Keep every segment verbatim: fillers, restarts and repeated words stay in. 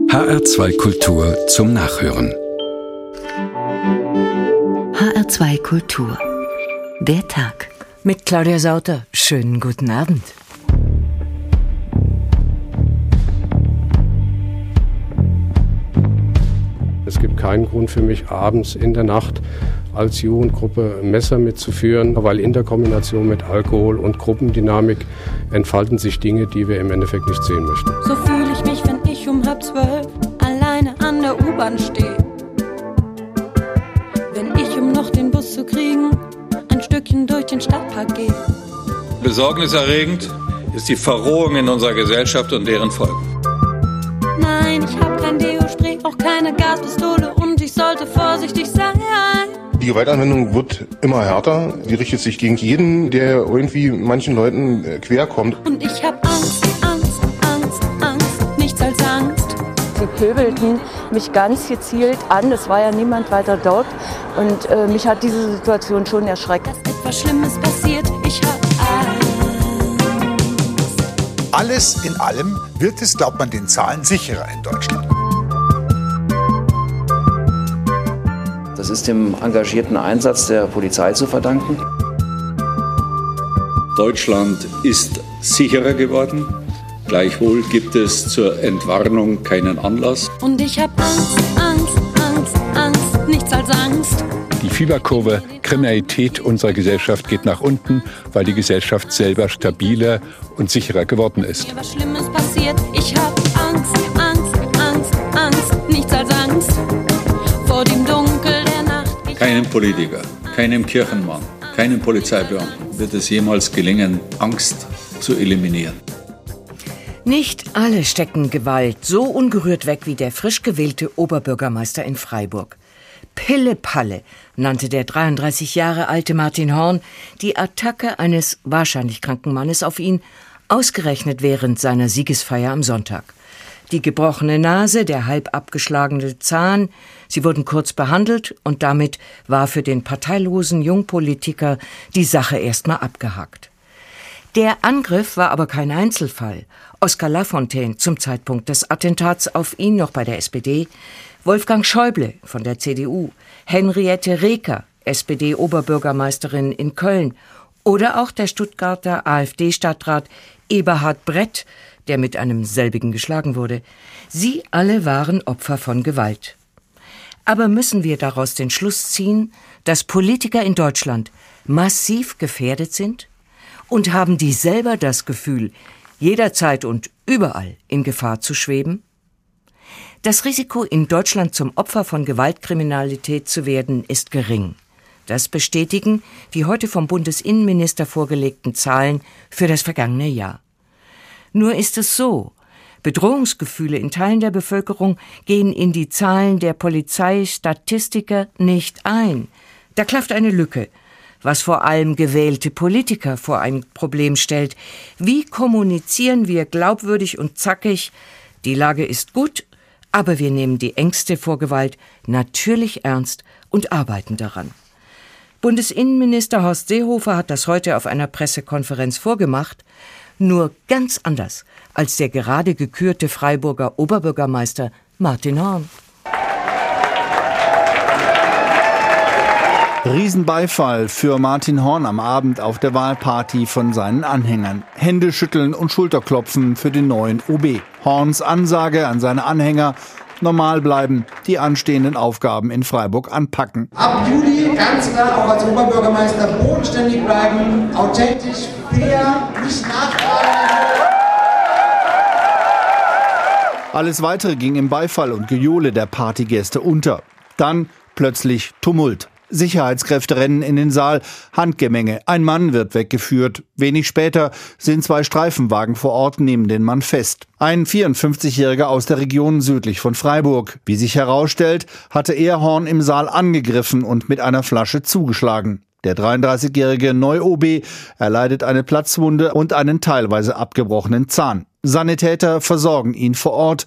H R zwei Kultur zum Nachhören. H R zwei Kultur. Der Tag. Mit Claudia Sauter. Schönen guten Abend. Es gibt keinen Grund für mich, abends in der Nacht als Jugendgruppe Messer mitzuführen, weil in der Kombination mit Alkohol und Gruppendynamik entfalten sich Dinge, die wir im Endeffekt nicht sehen möchten. So fühle ich mich, wenn ich um halb zwölf alleine an der U-Bahn stehe. Wenn ich, um noch den Bus zu kriegen, ein Stückchen durch den Stadtpark gehe. Besorgniserregend ist die Verrohung in unserer Gesellschaft und deren Folgen. Nein, ich hab kein Deo-Spray, auch keine Gaspistole und ich sollte vorsichtig sein. Die Gewaltanwendung wird immer härter. Die richtet sich gegen jeden, der irgendwie manchen Leuten querkommt. Und ich hab Angst, Angst, Angst, Angst, nichts als Angst. Sie pöbelten mich ganz gezielt an, es war ja niemand weiter dort. Und äh, mich hat diese Situation schon erschreckt. Dass etwas Schlimmes passiert, ich hab Angst. Alles in allem wird es, glaubt man den Zahlen, sicherer in Deutschland. Das ist dem engagierten Einsatz der Polizei zu verdanken. Deutschland ist sicherer geworden. Gleichwohl gibt es zur Entwarnung keinen Anlass. Und ich hab Angst, Angst, Angst, Angst, nichts als Angst. Die Fieberkurve Kriminalität unserer Gesellschaft geht nach unten, weil die Gesellschaft selber stabiler und sicherer geworden ist. Mir was Schlimmes passiert, ich hab Angst, Angst, Angst, Angst, nichts als Angst. Vor dem Dunkel der Nacht. Keinem Politiker, keinem Kirchenmann, keinem Polizeibeamten wird es jemals gelingen, Angst zu eliminieren. Nicht alle stecken Gewalt so ungerührt weg wie der frisch gewählte Oberbürgermeister in Freiburg. Pille-Palle nannte der dreiunddreißig Jahre alte Martin Horn die Attacke eines wahrscheinlich kranken Mannes auf ihn, ausgerechnet während seiner Siegesfeier am Sonntag. Die gebrochene Nase, der halb abgeschlagene Zahn, sie wurden kurz behandelt und damit war für den parteilosen Jungpolitiker die Sache erstmal abgehakt. Der Angriff war aber kein Einzelfall. Oskar Lafontaine zum Zeitpunkt des Attentats auf ihn noch bei der S P D, Wolfgang Schäuble von der C D U, Henriette Reker, S P D-Oberbürgermeisterin in Köln oder auch der Stuttgarter AfD-Stadtrat Eberhard Brett, der mit einem selbigen geschlagen wurde. Sie alle waren Opfer von Gewalt. Aber müssen wir daraus den Schluss ziehen, dass Politiker in Deutschland massiv gefährdet sind? Und haben die selber das Gefühl, jederzeit und überall in Gefahr zu schweben? Das Risiko, in Deutschland zum Opfer von Gewaltkriminalität zu werden, ist gering. Das bestätigen die heute vom Bundesinnenminister vorgelegten Zahlen für das vergangene Jahr. Nur ist es so, Bedrohungsgefühle in Teilen der Bevölkerung gehen in die Zahlen der Polizeistatistiker nicht ein. Da klafft eine Lücke, was vor allem gewählte Politiker vor ein Problem stellt. Wie kommunizieren wir glaubwürdig und zackig? Die Lage ist gut, aber wir nehmen die Ängste vor Gewalt natürlich ernst und arbeiten daran. Bundesinnenminister Horst Seehofer hat das heute auf einer Pressekonferenz vorgemacht, nur ganz anders als der gerade gekürte Freiburger Oberbürgermeister Martin Horn. Riesenbeifall für Martin Horn am Abend auf der Wahlparty von seinen Anhängern. Händeschütteln und Schulterklopfen für den neuen O B. Horns Ansage an seine Anhänger: normal bleiben, die anstehenden Aufgaben in Freiburg anpacken. Ab Juli ganz klar auch als Oberbürgermeister bodenständig bleiben, authentisch, fair, nicht nachfragen. Alles Weitere ging im Beifall und Gejohle der Partygäste unter. Dann plötzlich Tumult. Sicherheitskräfte rennen in den Saal, Handgemenge, ein Mann wird weggeführt. Wenig später sind zwei Streifenwagen vor Ort, nehmen den Mann fest. Ein vierundfünfzigjähriger aus der Region südlich von Freiburg. Wie sich herausstellt, hatte er Horn im Saal angegriffen und mit einer Flasche zugeschlagen. Der dreiunddreißigjährige Neu-O B erleidet eine Platzwunde und einen teilweise abgebrochenen Zahn. Sanitäter versorgen ihn vor Ort,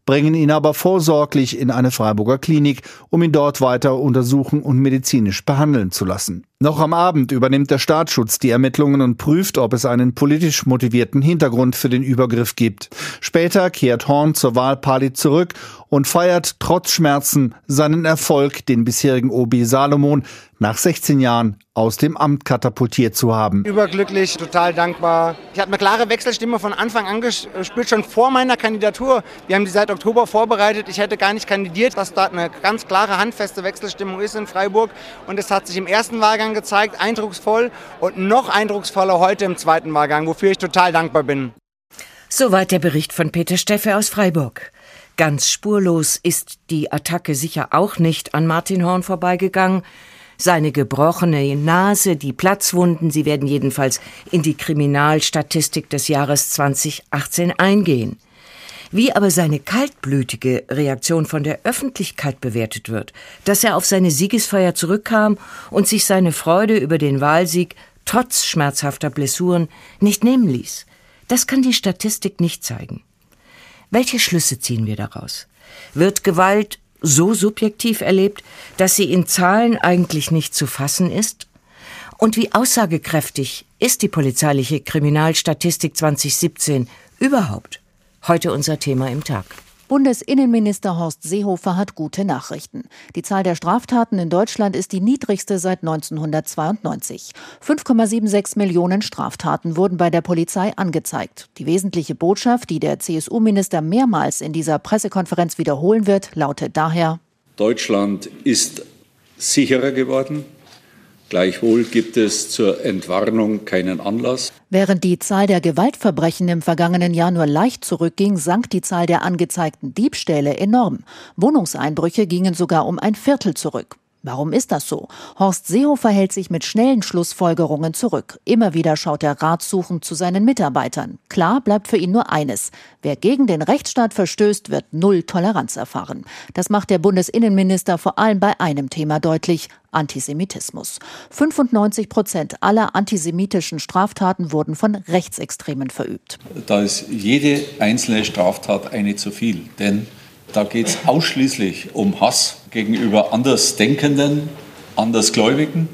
bringen ihn aber vorsorglich in eine Freiburger Klinik, um ihn dort weiter untersuchen und medizinisch behandeln zu lassen. Noch am Abend übernimmt der Staatsschutz die Ermittlungen und prüft, ob es einen politisch motivierten Hintergrund für den Übergriff gibt. Später kehrt Horn zur Wahlparty zurück und feiert trotz Schmerzen seinen Erfolg, den bisherigen O B Salomon nach sechzehn Jahren aus dem Amt katapultiert zu haben. Überglücklich, total dankbar. Ich habe eine klare Wechselstimme von Anfang an gespürt, schon vor meiner Kandidatur. Wir haben die seit Oktober vorbereitet. Ich hätte gar nicht kandidiert, dass da eine ganz klare, handfeste Wechselstimmung ist in Freiburg. Und es hat sich im ersten Wahlgang gezeigt, eindrucksvoll und noch eindrucksvoller heute im zweiten Wahlgang, wofür ich total dankbar bin. Soweit der Bericht von Peter Steffe aus Freiburg. Ganz spurlos ist die Attacke sicher auch nicht an Martin Horn vorbeigegangen. Seine gebrochene Nase, die Platzwunden, sie werden jedenfalls in die Kriminalstatistik des Jahres zweitausendachtzehn eingehen. Wie aber seine kaltblütige Reaktion von der Öffentlichkeit bewertet wird, dass er auf seine Siegesfeier zurückkam und sich seine Freude über den Wahlsieg trotz schmerzhafter Blessuren nicht nehmen ließ, das kann die Statistik nicht zeigen. Welche Schlüsse ziehen wir daraus? Wird Gewalt so subjektiv erlebt, dass sie in Zahlen eigentlich nicht zu fassen ist? Und wie aussagekräftig ist die polizeiliche Kriminalstatistik zweitausendsiebzehn überhaupt? Heute unser Thema im Tag. Bundesinnenminister Horst Seehofer hat gute Nachrichten. Die Zahl der Straftaten in Deutschland ist die niedrigste seit neunzehnhundertzweiundneunzig. fünf Komma sechsundsiebzig Millionen Straftaten wurden bei der Polizei angezeigt. Die wesentliche Botschaft, die der C S U-Minister mehrmals in dieser Pressekonferenz wiederholen wird, lautet daher: Deutschland ist sicherer geworden. Gleichwohl gibt es zur Entwarnung keinen Anlass. Während die Zahl der Gewaltverbrechen im vergangenen Jahr nur leicht zurückging, sank die Zahl der angezeigten Diebstähle enorm. Wohnungseinbrüche gingen sogar um ein Viertel zurück. Warum ist das so? Horst Seehofer hält sich mit schnellen Schlussfolgerungen zurück. Immer wieder schaut er ratsuchend zu seinen Mitarbeitern. Klar bleibt für ihn nur eines: Wer gegen den Rechtsstaat verstößt, wird null Toleranz erfahren. Das macht der Bundesinnenminister vor allem bei einem Thema deutlich: Antisemitismus. fünfundneunzig Prozent aller antisemitischen Straftaten wurden von Rechtsextremen verübt. Da ist jede einzelne Straftat eine zu viel, denn da geht es ausschließlich um Hass gegenüber Andersdenkenden, Andersgläubigen.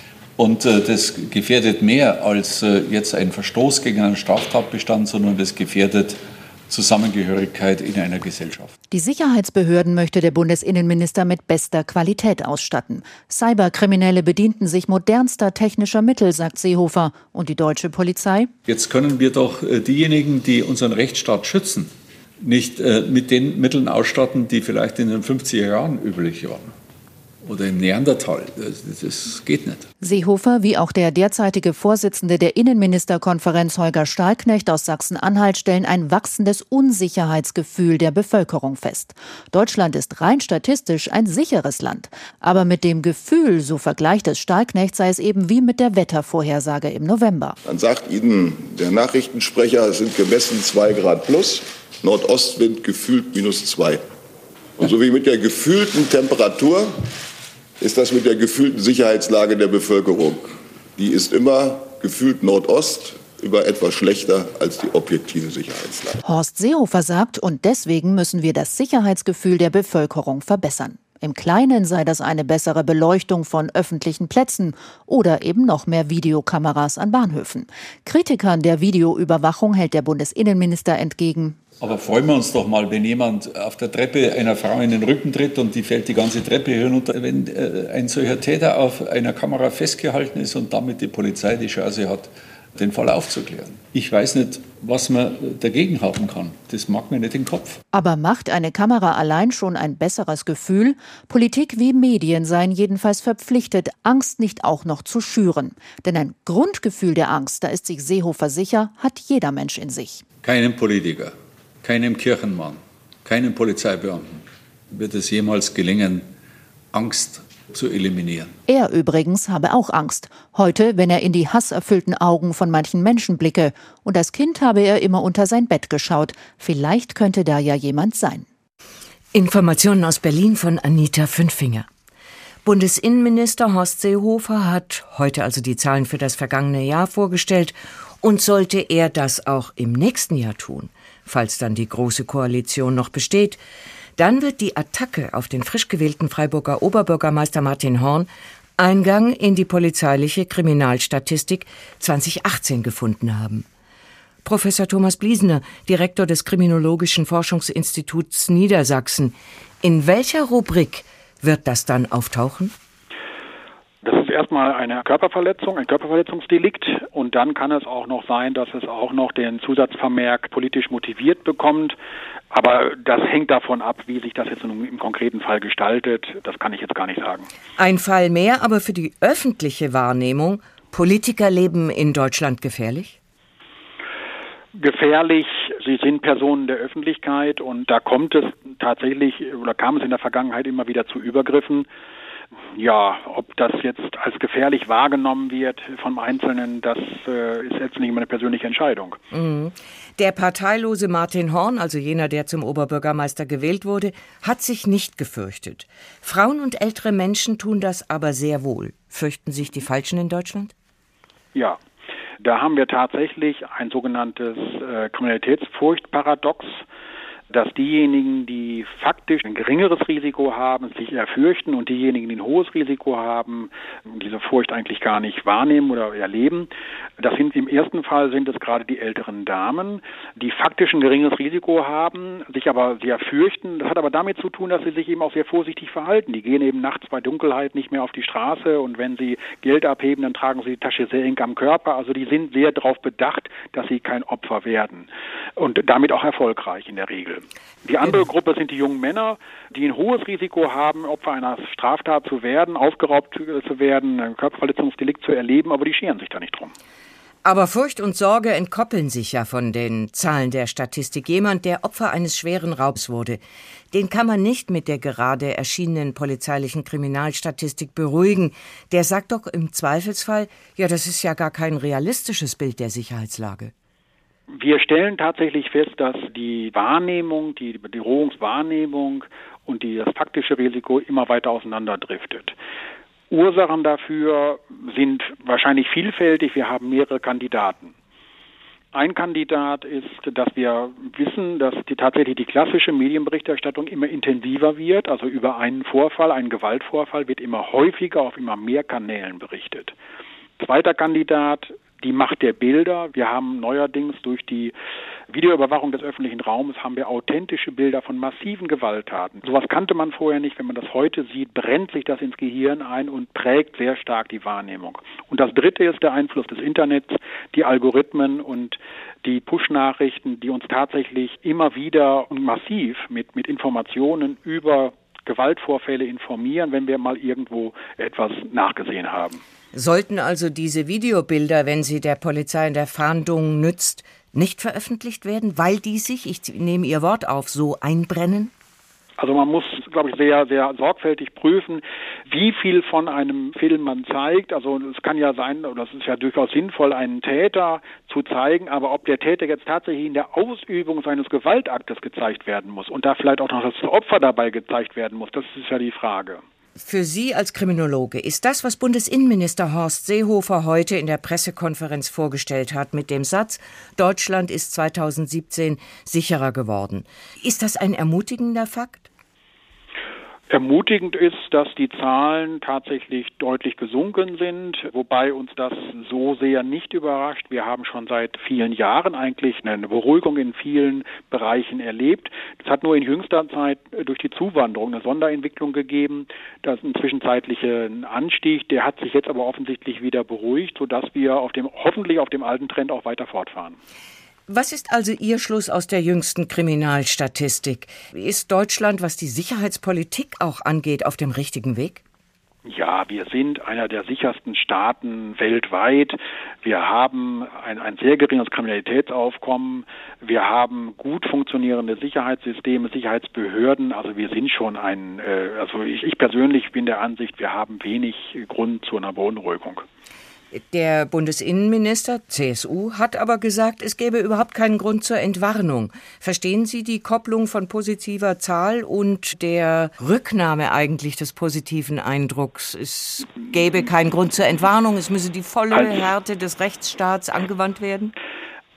Und äh, das gefährdet mehr als äh, jetzt ein Verstoß gegen einen Straftatbestand, sondern das gefährdet Zusammengehörigkeit in einer Gesellschaft. Die Sicherheitsbehörden möchte der Bundesinnenminister mit bester Qualität ausstatten. Cyberkriminelle bedienten sich modernster technischer Mittel, sagt Seehofer. Und die deutsche Polizei? Jetzt können wir doch äh, diejenigen, die unseren Rechtsstaat schützen, nicht äh, mit den Mitteln ausstatten, die vielleicht in den fünfziger Jahren üblich waren. Oder im Neandertal. Das, das geht nicht. Seehofer, wie auch der derzeitige Vorsitzende der Innenministerkonferenz Holger Stahlknecht aus Sachsen-Anhalt, stellen ein wachsendes Unsicherheitsgefühl der Bevölkerung fest. Deutschland ist rein statistisch ein sicheres Land. Aber mit dem Gefühl, so vergleicht es Stahlknecht, sei es eben wie mit der Wettervorhersage im November. Dann sagt Ihnen der Nachrichtensprecher, es sind gemessen zwei Grad plus, Nordostwind gefühlt minus zwei. Und so wie mit der gefühlten Temperatur ist das mit der gefühlten Sicherheitslage der Bevölkerung. Die ist immer gefühlt Nordost über etwas schlechter als die objektive Sicherheitslage. Horst Seehofer sagt, und deswegen müssen wir das Sicherheitsgefühl der Bevölkerung verbessern. Im Kleinen sei das eine bessere Beleuchtung von öffentlichen Plätzen oder eben noch mehr Videokameras an Bahnhöfen. Kritikern der Videoüberwachung hält der Bundesinnenminister entgegen: Aber freuen wir uns doch mal, wenn jemand auf der Treppe einer Frau in den Rücken tritt und die fällt die ganze Treppe hinunter. Wenn äh, ein solcher Täter auf einer Kamera festgehalten ist und damit die Polizei die Chance hat, den Fall aufzuklären. Ich weiß nicht, was man dagegen haben kann. Das mag mir nicht in den Kopf. Aber macht eine Kamera allein schon ein besseres Gefühl? Politik wie Medien seien jedenfalls verpflichtet, Angst nicht auch noch zu schüren. Denn ein Grundgefühl der Angst, da ist sich Seehofer sicher, hat jeder Mensch in sich. Keinem Politiker, keinem Kirchenmann, keinem Polizeibeamten wird es jemals gelingen, Angst zu eliminieren. Er übrigens habe auch Angst. Heute, wenn er in die hasserfüllten Augen von manchen Menschen blicke. Und als Kind habe er immer unter sein Bett geschaut. Vielleicht könnte da ja jemand sein. Informationen aus Berlin von Anita Fünfinger. Bundesinnenminister Horst Seehofer hat heute also die Zahlen für das vergangene Jahr vorgestellt. Und sollte er das auch im nächsten Jahr tun, falls dann die Große Koalition noch besteht, dann wird die Attacke auf den frisch gewählten Freiburger Oberbürgermeister Martin Horn Eingang in die polizeiliche Kriminalstatistik zweitausendachtzehn gefunden haben. Professor Thomas Bliesener, Direktor des Kriminologischen Forschungsinstituts Niedersachsen, in welcher Rubrik wird das dann auftauchen? Das ist erstmal eine Körperverletzung, ein Körperverletzungsdelikt, und dann kann es auch noch sein, dass es auch noch den Zusatzvermerk politisch motiviert bekommt. Aber das hängt davon ab, wie sich das jetzt im konkreten Fall gestaltet. Das kann ich jetzt gar nicht sagen. Ein Fall mehr, aber für die öffentliche Wahrnehmung, Politikerleben in Deutschland gefährlich? Gefährlich, sie sind Personen der Öffentlichkeit, und da kommt es tatsächlich oder kam es in der Vergangenheit immer wieder zu Übergriffen. Ja, ob das jetzt als gefährlich wahrgenommen wird vom Einzelnen, das äh, ist letztlich immer eine persönliche Entscheidung. Mhm. Der parteilose Martin Horn, also jener, der zum Oberbürgermeister gewählt wurde, hat sich nicht gefürchtet. Frauen und ältere Menschen tun das aber sehr wohl. Fürchten sich die Falschen in Deutschland? Ja, da haben wir tatsächlich ein sogenanntes äh, Kriminalitätsfurchtparadox, dass diejenigen, die faktisch ein geringeres Risiko haben, sich eher fürchten, und diejenigen, die ein hohes Risiko haben, diese Furcht eigentlich gar nicht wahrnehmen oder erleben. Das sind im ersten Fall sind es gerade die älteren Damen, die faktisch ein geringes Risiko haben, sich aber sehr fürchten. Das hat aber damit zu tun, dass sie sich eben auch sehr vorsichtig verhalten. Die gehen eben nachts bei Dunkelheit nicht mehr auf die Straße, und wenn sie Geld abheben, dann tragen sie die Tasche sehr eng am Körper. Also die sind sehr darauf bedacht, dass sie kein Opfer werden, und damit auch erfolgreich in der Regel. Die andere Gruppe sind die jungen Männer, die ein hohes Risiko haben, Opfer einer Straftat zu werden, aufgeraubt zu werden, ein Körperverletzungsdelikt zu erleben, aber die scheren sich da nicht drum. Aber Furcht und Sorge entkoppeln sich ja von den Zahlen der Statistik. Jemand, der Opfer eines schweren Raubs wurde, den kann man nicht mit der gerade erschienenen polizeilichen Kriminalstatistik beruhigen. Der sagt doch im Zweifelsfall, ja, das ist ja gar kein realistisches Bild der Sicherheitslage. Wir stellen tatsächlich fest, dass die Wahrnehmung, die Bedrohungswahrnehmung und die, das faktische Risiko immer weiter auseinanderdriftet. Ursachen dafür sind wahrscheinlich vielfältig. Wir haben mehrere Kandidaten. Ein Kandidat ist, dass wir wissen, dass die, tatsächlich die klassische Medienberichterstattung immer intensiver wird. Also über einen Vorfall, einen Gewaltvorfall wird immer häufiger auf immer mehr Kanälen berichtet. Zweiter Kandidat, die Macht der Bilder. Wir haben neuerdings durch die Videoüberwachung des öffentlichen Raumes haben wir authentische Bilder von massiven Gewalttaten. Sowas kannte man vorher nicht. Wenn man das heute sieht, brennt sich das ins Gehirn ein und prägt sehr stark die Wahrnehmung. Und das Dritte ist der Einfluss des Internets, die Algorithmen und die Push-Nachrichten, die uns tatsächlich immer wieder und massiv mit, mit Informationen über Gewaltvorfälle informieren, wenn wir mal irgendwo etwas nachgesehen haben. Sollten also diese Videobilder, wenn sie der Polizei in der Fahndung nützt, nicht veröffentlicht werden, weil die sich, ich nehme Ihr Wort auf, so einbrennen? Also man muss, glaube ich, sehr, sehr sorgfältig prüfen, wie viel von einem Film man zeigt. Also es kann ja sein, oder es ist ja durchaus sinnvoll, einen Täter zu zeigen, aber ob der Täter jetzt tatsächlich in der Ausübung seines Gewaltaktes gezeigt werden muss und da vielleicht auch noch das Opfer dabei gezeigt werden muss, das ist ja die Frage. Für Sie als Kriminologe ist das, was Bundesinnenminister Horst Seehofer heute in der Pressekonferenz vorgestellt hat mit dem Satz, Deutschland ist zweitausendsiebzehn sicherer geworden. Ist das ein ermutigender Fakt? Ermutigend ist, dass die Zahlen tatsächlich deutlich gesunken sind, wobei uns das so sehr nicht überrascht. Wir haben schon seit vielen Jahren eigentlich eine Beruhigung in vielen Bereichen erlebt. Es hat nur in jüngster Zeit durch die Zuwanderung eine Sonderentwicklung gegeben. Das ist ein zwischenzeitlicher Anstieg, der hat sich jetzt aber offensichtlich wieder beruhigt, sodass wir auf dem, hoffentlich auf dem alten Trend auch weiter fortfahren. Was ist also Ihr Schluss aus der jüngsten Kriminalstatistik? Ist Deutschland, was die Sicherheitspolitik auch angeht, auf dem richtigen Weg? Ja, wir sind einer der sichersten Staaten weltweit. Wir haben ein, ein sehr geringes Kriminalitätsaufkommen. Wir haben gut funktionierende Sicherheitssysteme, Sicherheitsbehörden. Also wir sind schon ein, äh, also ich, ich persönlich bin der Ansicht, wir haben wenig Grund zu einer Beunruhigung. Der Bundesinnenminister, C S U, hat aber gesagt, es gäbe überhaupt keinen Grund zur Entwarnung. Verstehen Sie die Kopplung von positiver Zahl und der Rücknahme eigentlich des positiven Eindrucks? Es gäbe keinen Grund zur Entwarnung, es müsse die volle Härte des Rechtsstaats angewandt werden?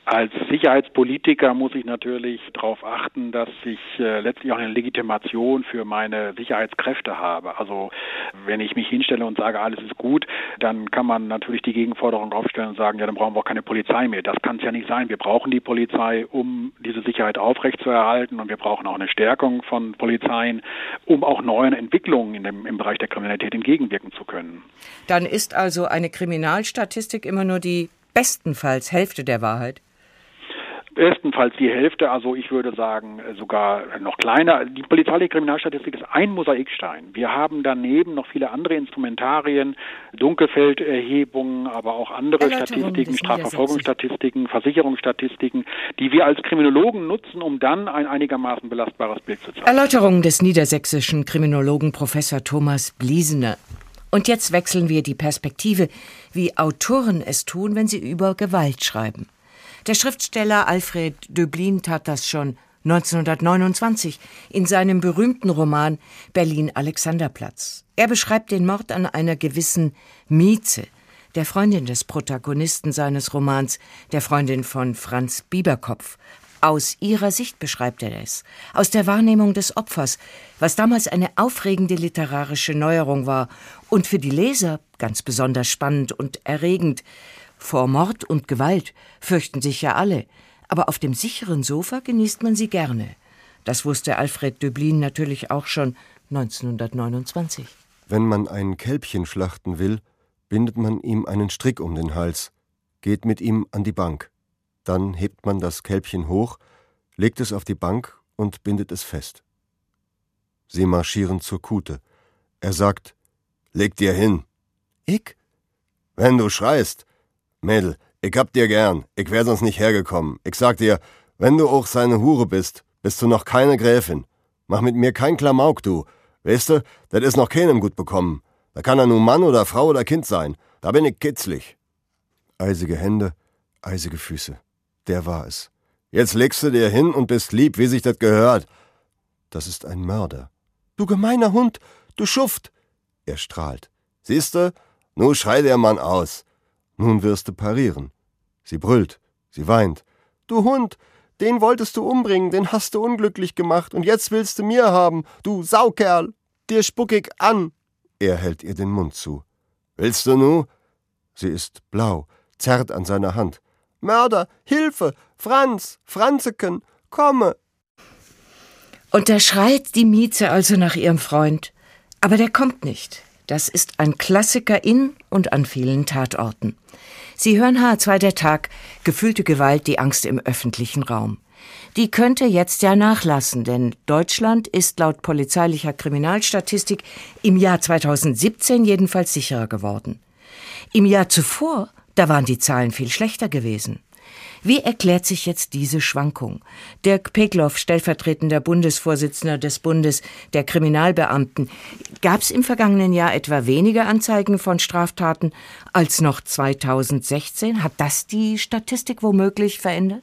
Als Sicherheitspolitiker muss ich natürlich darauf achten, dass ich äh, letztlich auch eine Legitimation für meine Sicherheitskräfte habe. Also wenn ich mich hinstelle und sage, alles ist gut, dann kann man natürlich die Gegenforderung aufstellen und sagen, ja, dann brauchen wir auch keine Polizei mehr. Das kann es ja nicht sein. Wir brauchen die Polizei, um diese Sicherheit aufrechtzuerhalten, und wir brauchen auch eine Stärkung von Polizeien, um auch neuen Entwicklungen in dem, im Bereich der Kriminalität entgegenwirken zu können. Dann ist also eine Kriminalstatistik immer nur die bestenfalls Hälfte der Wahrheit? Bestenfalls die Hälfte, also ich würde sagen sogar noch kleiner. Die polizeiliche Kriminalstatistik ist ein Mosaikstein. Wir haben daneben noch viele andere Instrumentarien, Dunkelfelderhebungen, aber auch andere Statistiken, Strafverfolgungsstatistiken, Versicherungsstatistiken, die wir als Kriminologen nutzen, um dann ein einigermaßen belastbares Bild zu zeigen. Erläuterung des niedersächsischen Kriminologen Professor Thomas Bliesener. Und jetzt wechseln wir die Perspektive, wie Autoren es tun, wenn sie über Gewalt schreiben. Der Schriftsteller Alfred Döblin tat das schon neunzehnhundertneunundzwanzig in seinem berühmten Roman Berlin-Alexanderplatz. Er beschreibt den Mord an einer gewissen Mieze, der Freundin des Protagonisten seines Romans, der Freundin von Franz Bieberkopf. Aus ihrer Sicht beschreibt er es, aus der Wahrnehmung des Opfers, was damals eine aufregende literarische Neuerung war und für die Leser ganz besonders spannend und erregend. Vor Mord und Gewalt fürchten sich ja alle, aber auf dem sicheren Sofa genießt man sie gerne. Das wusste Alfred Döblin natürlich auch schon neunzehnhundertneunundzwanzig. Wenn man ein Kälbchen schlachten will, bindet man ihm einen Strick um den Hals, geht mit ihm an die Bank. Dann hebt man das Kälbchen hoch, legt es auf die Bank und bindet es fest. Sie marschieren zur Kute. Er sagt, leg dir hin. Ich? Wenn du schreist. Mädel, ich hab dir gern, ich wär sonst nicht hergekommen. Ich sag dir, wenn du auch seine Hure bist, bist du noch keine Gräfin. Mach mit mir kein Klamauk, du. Weißt du, das ist noch keinem gut bekommen. Da kann er nun Mann oder Frau oder Kind sein. Da bin ich kitzlig. Eisige Hände, eisige Füße. Der war es. Jetzt legst du dir hin und bist lieb, wie sich das gehört. Das ist ein Mörder. Du gemeiner Hund, du Schuft. Er strahlt. Siehste, nu schrei der Mann aus. Nun wirst du parieren. Sie brüllt, sie weint. Du Hund, den wolltest du umbringen, den hast du unglücklich gemacht und jetzt willst du mir haben, du Saukerl, dir spuck ich an. Er hält ihr den Mund zu. Willst du nu? Sie ist blau, zerrt an seiner Hand. Mörder, Hilfe, Franz, Franzeken, komme. Und da schreit die Mieze also nach ihrem Freund. Aber der kommt nicht. Das ist ein Klassiker in und an vielen Tatorten. Sie hören H zwei der Tag, gefühlte Gewalt, die Angst im öffentlichen Raum. Die könnte jetzt ja nachlassen, denn Deutschland ist laut polizeilicher Kriminalstatistik im Jahr zweitausendsiebzehn jedenfalls sicherer geworden. Im Jahr zuvor, da waren die Zahlen viel schlechter gewesen. Wie erklärt sich jetzt diese Schwankung? Dirk Pegloff, stellvertretender Bundesvorsitzender des Bundes der Kriminalbeamten. Gab es im vergangenen Jahr etwa weniger Anzeigen von Straftaten als noch zweitausendsechzehn? Hat das die Statistik womöglich verändert?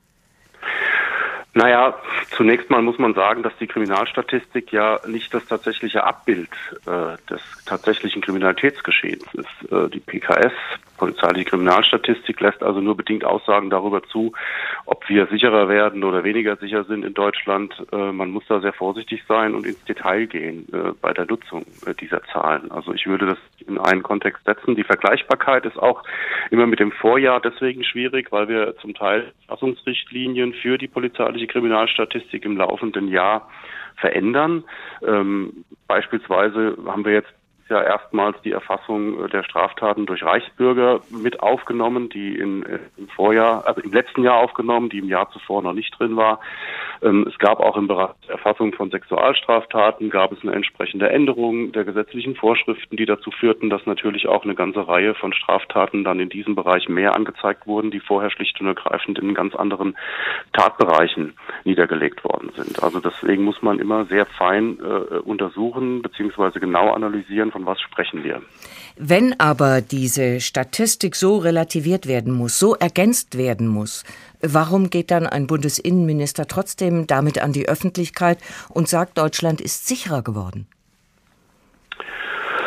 Naja, zunächst mal muss man sagen, dass die Kriminalstatistik ja nicht das tatsächliche Abbild äh, des tatsächlichen Kriminalitätsgeschehens ist. Äh, die P K S, polizeiliche Kriminalstatistik, lässt also nur bedingt Aussagen darüber zu, ob wir sicherer werden oder weniger sicher sind in Deutschland. Äh, man muss da sehr vorsichtig sein und ins Detail gehen äh, bei der Nutzung äh, dieser Zahlen. Also ich würde das in einen Kontext setzen. Die Vergleichbarkeit ist auch immer mit dem Vorjahr deswegen schwierig, weil wir zum Teil Fassungsrichtlinien für die polizeiliche Kriminalstatistik im laufenden Jahr verändern. Ähm, beispielsweise haben wir jetzt ja erstmals die Erfassung der Straftaten durch Reichsbürger mit aufgenommen, die in, im Vorjahr, also im letzten Jahr aufgenommen, die im Jahr zuvor noch nicht drin war. Ähm, es gab auch im Bereich der Erfassung von Sexualstraftaten, gab es eine entsprechende Änderung der gesetzlichen Vorschriften, die dazu führten, dass natürlich auch eine ganze Reihe von Straftaten dann in diesem Bereich mehr angezeigt wurden, die vorher schlicht und ergreifend in ganz anderen Tatbereichen niedergelegt worden sind. Also deswegen muss man immer sehr fein äh, untersuchen bzw. genau analysieren, von was sprechen wir. Wenn aber diese Statistik so relativiert werden muss, so ergänzt werden muss, warum geht dann ein Bundesinnenminister trotzdem damit an die Öffentlichkeit und sagt, Deutschland ist sicherer geworden?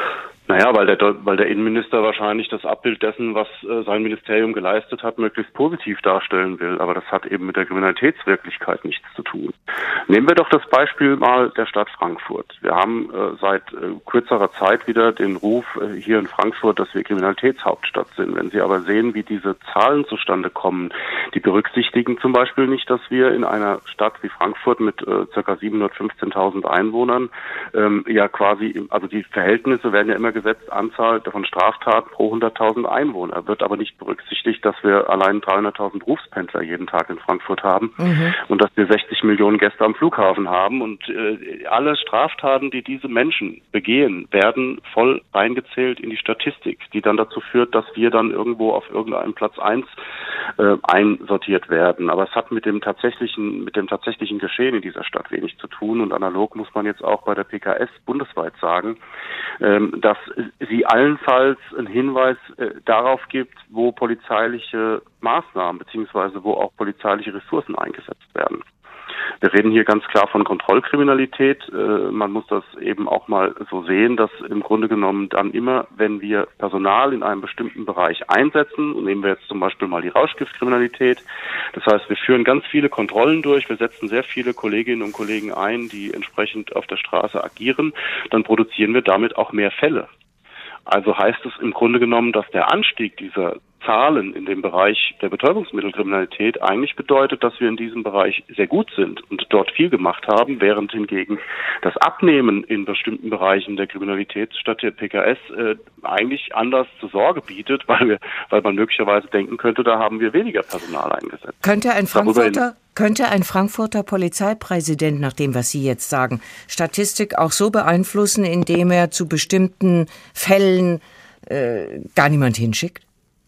Naja, weil der, weil der Innenminister wahrscheinlich das Abbild dessen, was äh, sein Ministerium geleistet hat, möglichst positiv darstellen will. Aber das hat eben mit der Kriminalitätswirklichkeit nichts zu tun. Nehmen wir doch das Beispiel mal der Stadt Frankfurt. Wir haben äh, seit äh, kürzerer Zeit wieder den Ruf äh, hier in Frankfurt, dass wir Kriminalitätshauptstadt sind. Wenn Sie aber sehen, wie diese Zahlen zustande kommen, die berücksichtigen zum Beispiel nicht, dass wir in einer Stadt wie Frankfurt mit äh, ca. siebenhundertfünfzehntausend Einwohnern ähm, ja quasi, also die Verhältnisse werden ja immer gesetzt, Anzahl von Straftaten pro hunderttausend Einwohner. Wird aber nicht berücksichtigt, dass wir allein dreihunderttausend Berufspendler jeden Tag in Frankfurt haben mhm. und dass wir sechzig Millionen Gäste am Flughafen haben. Und äh, alle Straftaten, die diese Menschen begehen, werden voll eingezählt in die Statistik, die dann dazu führt, dass wir dann irgendwo auf irgendeinem Platz eins äh, einsortiert werden. Aber es hat mit dem tatsächlichen, mit dem tatsächlichen Geschehen in dieser Stadt wenig zu tun. Und analog muss man jetzt auch bei der P K S bundesweit sagen, ähm, dass sie allenfalls einen Hinweis äh, darauf gibt, wo polizeiliche Maßnahmen beziehungsweise wo auch polizeiliche Ressourcen eingesetzt werden. Wir reden hier ganz klar von Kontrollkriminalität. Äh, man muss das eben auch mal so sehen, dass im Grunde genommen dann immer, wenn wir Personal in einem bestimmten Bereich einsetzen, und nehmen wir jetzt zum Beispiel mal die Rauschgiftkriminalität, das heißt, wir führen ganz viele Kontrollen durch, wir setzen sehr viele Kolleginnen und Kollegen ein, die entsprechend auf der Straße agieren, dann produzieren wir damit auch mehr Fälle. Also heißt es im Grunde genommen, dass der Anstieg dieser Zahlen in dem Bereich der Betäubungsmittelkriminalität eigentlich bedeutet, dass wir in diesem Bereich sehr gut sind und dort viel gemacht haben, während hingegen das Abnehmen in bestimmten Bereichen der Kriminalität statt der P K S äh, eigentlich anders zur Sorge bietet, weil wir, weil man möglicherweise denken könnte, da haben wir weniger Personal eingesetzt. Könnte ein Frankfurter, könnte ein Frankfurter Polizeipräsident, nach dem, was Sie jetzt sagen, Statistik auch so beeinflussen, indem er zu bestimmten Fällen äh, gar niemand hinschickt?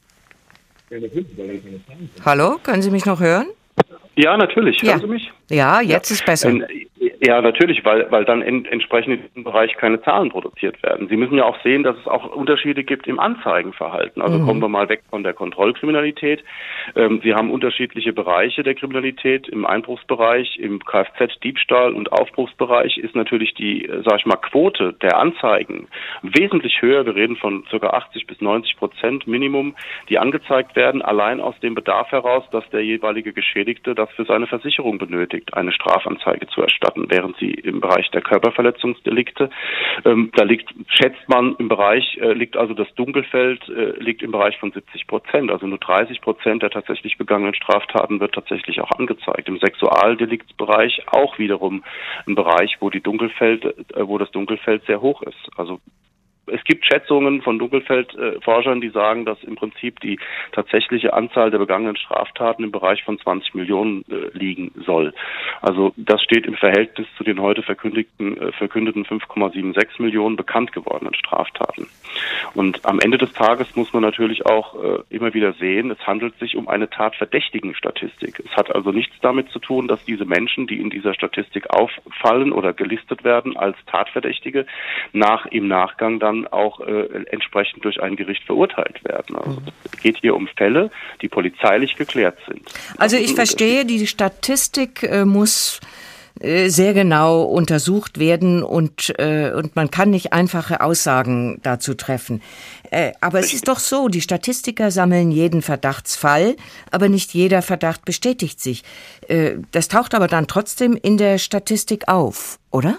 Hallo, können Sie mich noch hören? Ja, natürlich. Ja. Hören Sie mich? Ja, jetzt ja. ist besser. Ja, natürlich, weil, weil dann in, entsprechend in diesem Bereich keine Zahlen produziert werden. Sie müssen ja auch sehen, dass es auch Unterschiede gibt im Anzeigenverhalten. Also mhm. kommen wir mal weg von der Kontrollkriminalität. Ähm, Sie haben unterschiedliche Bereiche der Kriminalität. Im Einbruchsbereich, im Kfz-Diebstahl- und Aufbruchsbereich ist natürlich die, sag ich mal, Quote der Anzeigen wesentlich höher. Wir reden von ca. achtzig bis neunzig Prozent Minimum, die angezeigt werden, allein aus dem Bedarf heraus, dass der jeweilige Geschädigte das für seine Versicherung benötigt, eine Strafanzeige zu erstatten. Während sie im Bereich der Körperverletzungsdelikte, ähm, da liegt, schätzt man im Bereich, äh, liegt also das Dunkelfeld, äh, liegt im Bereich von siebzig Prozent. Also nur dreißig Prozent der tatsächlich begangenen Straftaten wird tatsächlich auch angezeigt. Im Sexualdeliktsbereich auch wiederum ein Bereich, wo die Dunkelfeld, äh, wo das Dunkelfeld sehr hoch ist. Also es gibt Schätzungen von Dunkelfeldforschern, die sagen, dass im Prinzip die tatsächliche Anzahl der begangenen Straftaten im Bereich von zwanzig Millionen äh, liegen soll. Also das steht im Verhältnis zu den heute verkündigten, äh, verkündeten fünf Komma sechsundsiebzig Millionen bekannt gewordenen Straftaten. Und am Ende des Tages muss man natürlich auch äh, immer wieder sehen, es handelt sich um eine Tatverdächtigen-Statistik. Es hat also nichts damit zu tun, dass diese Menschen, die in dieser Statistik auffallen oder gelistet werden als Tatverdächtige, nach im Nachgang dann auch äh, entsprechend durch ein Gericht verurteilt werden. Also es geht hier um Fälle, die polizeilich geklärt sind. Also ich verstehe, die Statistik äh, muss äh, sehr genau untersucht werden und, äh, und man kann nicht einfache Aussagen dazu treffen. Äh, aber es ist doch so, die Statistiker sammeln jeden Verdachtsfall, aber nicht jeder Verdacht bestätigt sich. Äh, das taucht aber dann trotzdem in der Statistik auf, oder?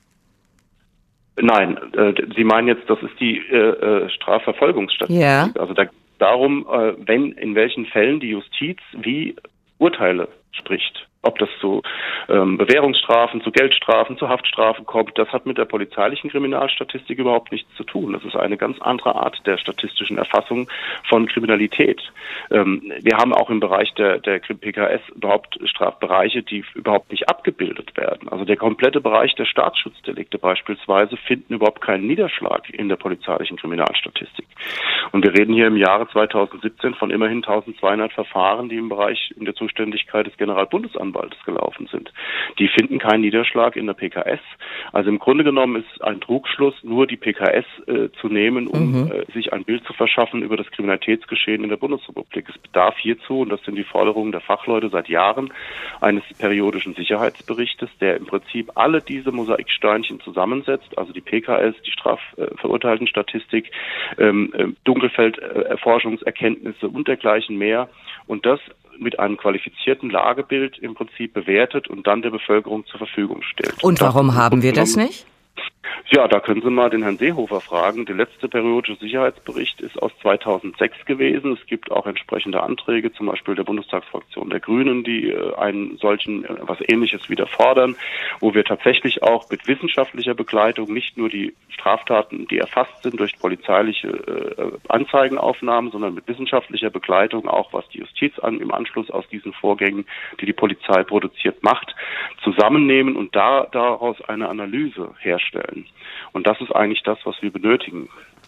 Nein, äh, Sie meinen jetzt, das ist die äh, Strafverfolgungsstatistik. Ja. Also da geht es darum, äh, wenn in welchen Fällen die Justiz wie Urteile spricht. Ob das zu ähm, Bewährungsstrafen, zu Geldstrafen, zu Haftstrafen kommt, das hat mit der polizeilichen Kriminalstatistik überhaupt nichts zu tun. Das ist eine ganz andere Art der statistischen Erfassung von Kriminalität. Ähm, wir haben auch im Bereich der, der P K S überhaupt Strafbereiche, die überhaupt nicht abgebildet werden. Also der komplette Bereich der Staatsschutzdelikte beispielsweise finden überhaupt keinen Niederschlag in der polizeilichen Kriminalstatistik. Und wir reden hier im Jahre zweitausendsiebzehn von immerhin eintausendzweihundert Verfahren, die im Bereich in der Zuständigkeit des Generalbundesamtes Sachsen-Anhalts gelaufen sind. Die finden keinen Niederschlag in der P K S. Also im Grunde genommen ist ein Trugschluss, nur die P K S äh, zu nehmen, um mhm. äh, sich ein Bild zu verschaffen über das Kriminalitätsgeschehen in der Bundesrepublik. Es bedarf hierzu, und das sind die Forderungen der Fachleute seit Jahren, eines periodischen Sicherheitsberichtes, der im Prinzip alle diese Mosaiksteinchen zusammensetzt, also die P K S, die Strafverurteiltenstatistik, ähm, äh, Dunkelfelderforschungserkenntnisse und dergleichen mehr, und das mit einem qualifizierten Lagebild im Prinzip bewertet und dann der Bevölkerung zur Verfügung stellt. Und warum haben wir das nicht? Ja, da können Sie mal den Herrn Seehofer fragen. Der letzte periodische Sicherheitsbericht ist aus zweitausendsechs gewesen. Es gibt auch entsprechende Anträge, zum Beispiel der Bundestagsfraktion der Grünen, die äh, einen solchen, äh, was Ähnliches wieder fordern, wo wir tatsächlich auch mit wissenschaftlicher Begleitung nicht nur die Straftaten, die erfasst sind durch polizeiliche äh, Anzeigenaufnahmen, sondern mit wissenschaftlicher Begleitung auch, was die Justiz an, im Anschluss aus diesen Vorgängen, die die Polizei produziert, macht, zusammennehmen und da daraus eine Analyse herstellen. Und das ist eigentlich das, was wir benötigen.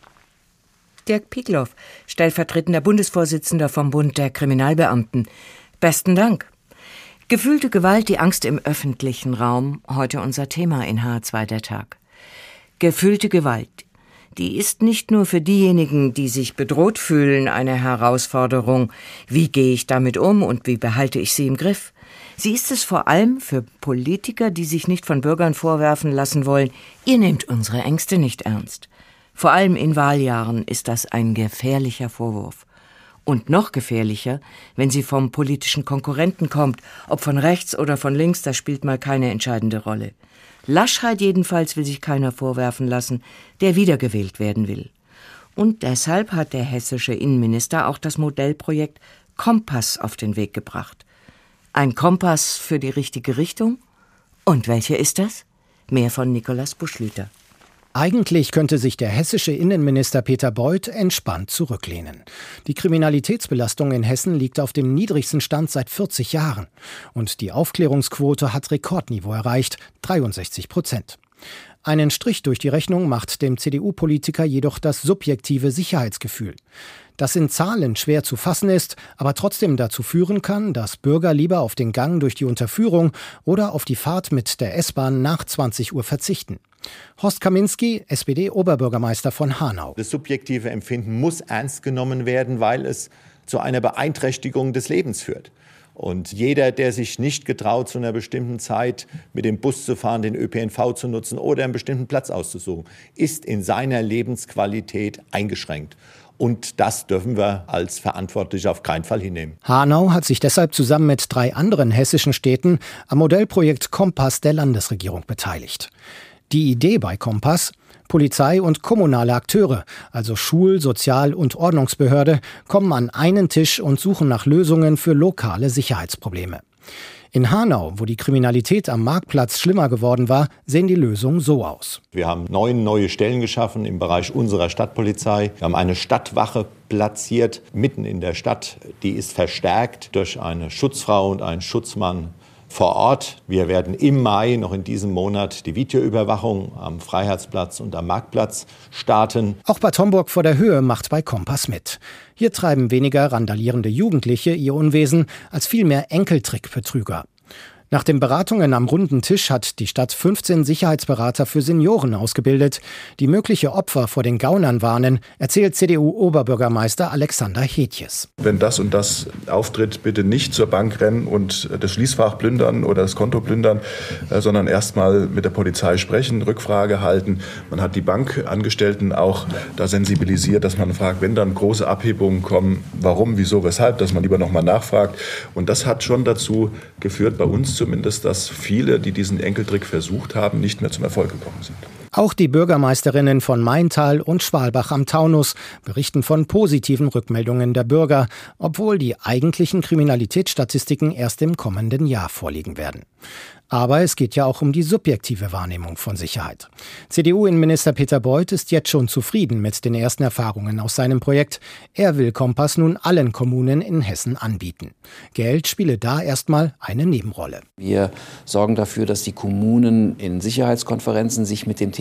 Dirk Piekloff, stellvertretender Bundesvorsitzender vom Bund der Kriminalbeamten. Besten Dank. Gefühlte Gewalt, die Angst im öffentlichen Raum, heute unser Thema in H zwei der Tag. Gefühlte Gewalt, die ist nicht nur für diejenigen, die sich bedroht fühlen, eine Herausforderung. Wie gehe ich damit um und wie behalte ich sie im Griff? Sie ist es vor allem für Politiker, die sich nicht von Bürgern vorwerfen lassen wollen, ihr nehmt unsere Ängste nicht ernst. Vor allem in Wahljahren ist das ein gefährlicher Vorwurf. Und noch gefährlicher, wenn sie vom politischen Konkurrenten kommt, ob von rechts oder von links, das spielt mal keine entscheidende Rolle. Laschheit jedenfalls will sich keiner vorwerfen lassen, der wiedergewählt werden will. Und deshalb hat der hessische Innenminister auch das Modellprojekt Kompass auf den Weg gebracht. Ein Kompass für die richtige Richtung? Und welche ist das? Mehr von Nikolaus Buschlüter. Eigentlich könnte sich der hessische Innenminister Peter Beuth entspannt zurücklehnen. Die Kriminalitätsbelastung in Hessen liegt auf dem niedrigsten Stand seit vierzig Jahren. Und die Aufklärungsquote hat Rekordniveau erreicht, dreiundsechzig Prozent. Einen Strich durch die Rechnung macht dem C D U-Politiker jedoch das subjektive Sicherheitsgefühl. Das in Zahlen schwer zu fassen ist, aber trotzdem dazu führen kann, dass Bürger lieber auf den Gang durch die Unterführung oder auf die Fahrt mit der S-Bahn nach zwanzig Uhr verzichten. Horst Kaminski, S P D-Oberbürgermeister von Hanau. Das subjektive Empfinden muss ernst genommen werden, weil es zu einer Beeinträchtigung des Lebens führt. Und jeder, der sich nicht getraut, zu einer bestimmten Zeit mit dem Bus zu fahren, den Ö P N V zu nutzen oder einen bestimmten Platz auszusuchen, ist in seiner Lebensqualität eingeschränkt. Und das dürfen wir als Verantwortliche auf keinen Fall hinnehmen. Hanau hat sich deshalb zusammen mit drei anderen hessischen Städten am Modellprojekt Kompass der Landesregierung beteiligt. Die Idee bei Kompass: Polizei und kommunale Akteure, also Schul-, Sozial- und Ordnungsbehörde, kommen an einen Tisch und suchen nach Lösungen für lokale Sicherheitsprobleme. In Hanau, wo die Kriminalität am Marktplatz schlimmer geworden war, sehen die Lösungen so aus. Wir haben neun neue Stellen geschaffen im Bereich unserer Stadtpolizei. Wir haben eine Stadtwache platziert mitten in der Stadt. Die ist verstärkt durch eine Schutzfrau und einen Schutzmann vor Ort. Wir werden im Mai, noch in diesem Monat, die Videoüberwachung am Freiheitsplatz und am Marktplatz starten. Auch Bad Homburg vor der Höhe macht bei Kompass mit. Hier treiben weniger randalierende Jugendliche ihr Unwesen als vielmehr Enkeltrickbetrüger. Nach den Beratungen am runden Tisch hat die Stadt fünfzehn Sicherheitsberater für Senioren ausgebildet, die mögliche Opfer vor den Gaunern warnen, erzählt C D U-Oberbürgermeister Alexander Hetjes. Wenn das und das auftritt, bitte nicht zur Bank rennen und das Schließfach plündern oder das Konto plündern, sondern erst mal mit der Polizei sprechen, Rückfrage halten. Man hat die Bankangestellten auch da sensibilisiert, dass man fragt, wenn dann große Abhebungen kommen, warum, wieso, weshalb, dass man lieber noch mal nachfragt. Und das hat schon dazu geführt, bei uns zumindest, dass viele, die diesen Enkeltrick versucht haben, nicht mehr zum Erfolg gekommen sind. Auch die Bürgermeisterinnen von Maintal und Schwalbach am Taunus berichten von positiven Rückmeldungen der Bürger, obwohl die eigentlichen Kriminalitätsstatistiken erst im kommenden Jahr vorliegen werden. Aber es geht ja auch um die subjektive Wahrnehmung von Sicherheit. C D U-Innenminister Peter Beuth ist jetzt schon zufrieden mit den ersten Erfahrungen aus seinem Projekt. Er will Kompass nun allen Kommunen in Hessen anbieten. Geld spiele da erstmal eine Nebenrolle. Wir sorgen dafür, dass die Kommunen in Sicherheitskonferenzen sich mit dem Thema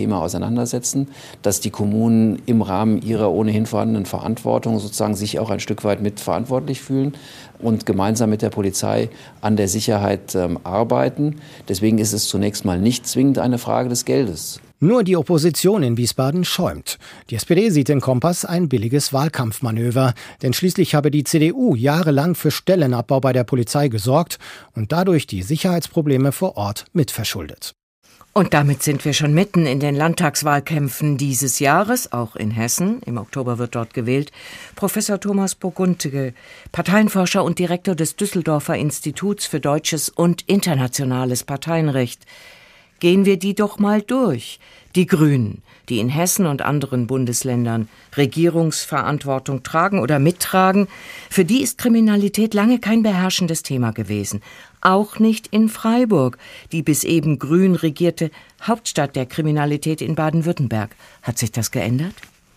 Thema auseinandersetzen, dass die Kommunen im Rahmen ihrer ohnehin vorhandenen Verantwortung sozusagen sich auch ein Stück weit mitverantwortlich fühlen und gemeinsam mit der Polizei an der Sicherheit ähm, arbeiten. Deswegen ist es zunächst mal nicht zwingend eine Frage des Geldes. Nur die Opposition in Wiesbaden schäumt. Die S P D sieht in Kompass ein billiges Wahlkampfmanöver. Denn schließlich habe die C D U jahrelang für Stellenabbau bei der Polizei gesorgt und dadurch die Sicherheitsprobleme vor Ort mitverschuldet. Und damit sind wir schon mitten in den Landtagswahlkämpfen dieses Jahres, auch in Hessen. Im Oktober wird dort gewählt. Professor Thomas Burgundke, Parteienforscher und Direktor des Düsseldorfer Instituts für Deutsches und Internationales Parteienrecht. Gehen wir die doch mal durch. Die Grünen, die in Hessen und anderen Bundesländern Regierungsverantwortung tragen oder mittragen, für die ist Kriminalität lange kein beherrschendes Thema gewesen. Auch nicht in Freiburg, die bis eben grün regierte Hauptstadt der Kriminalität in Baden-Württemberg. Hat sich das geändert?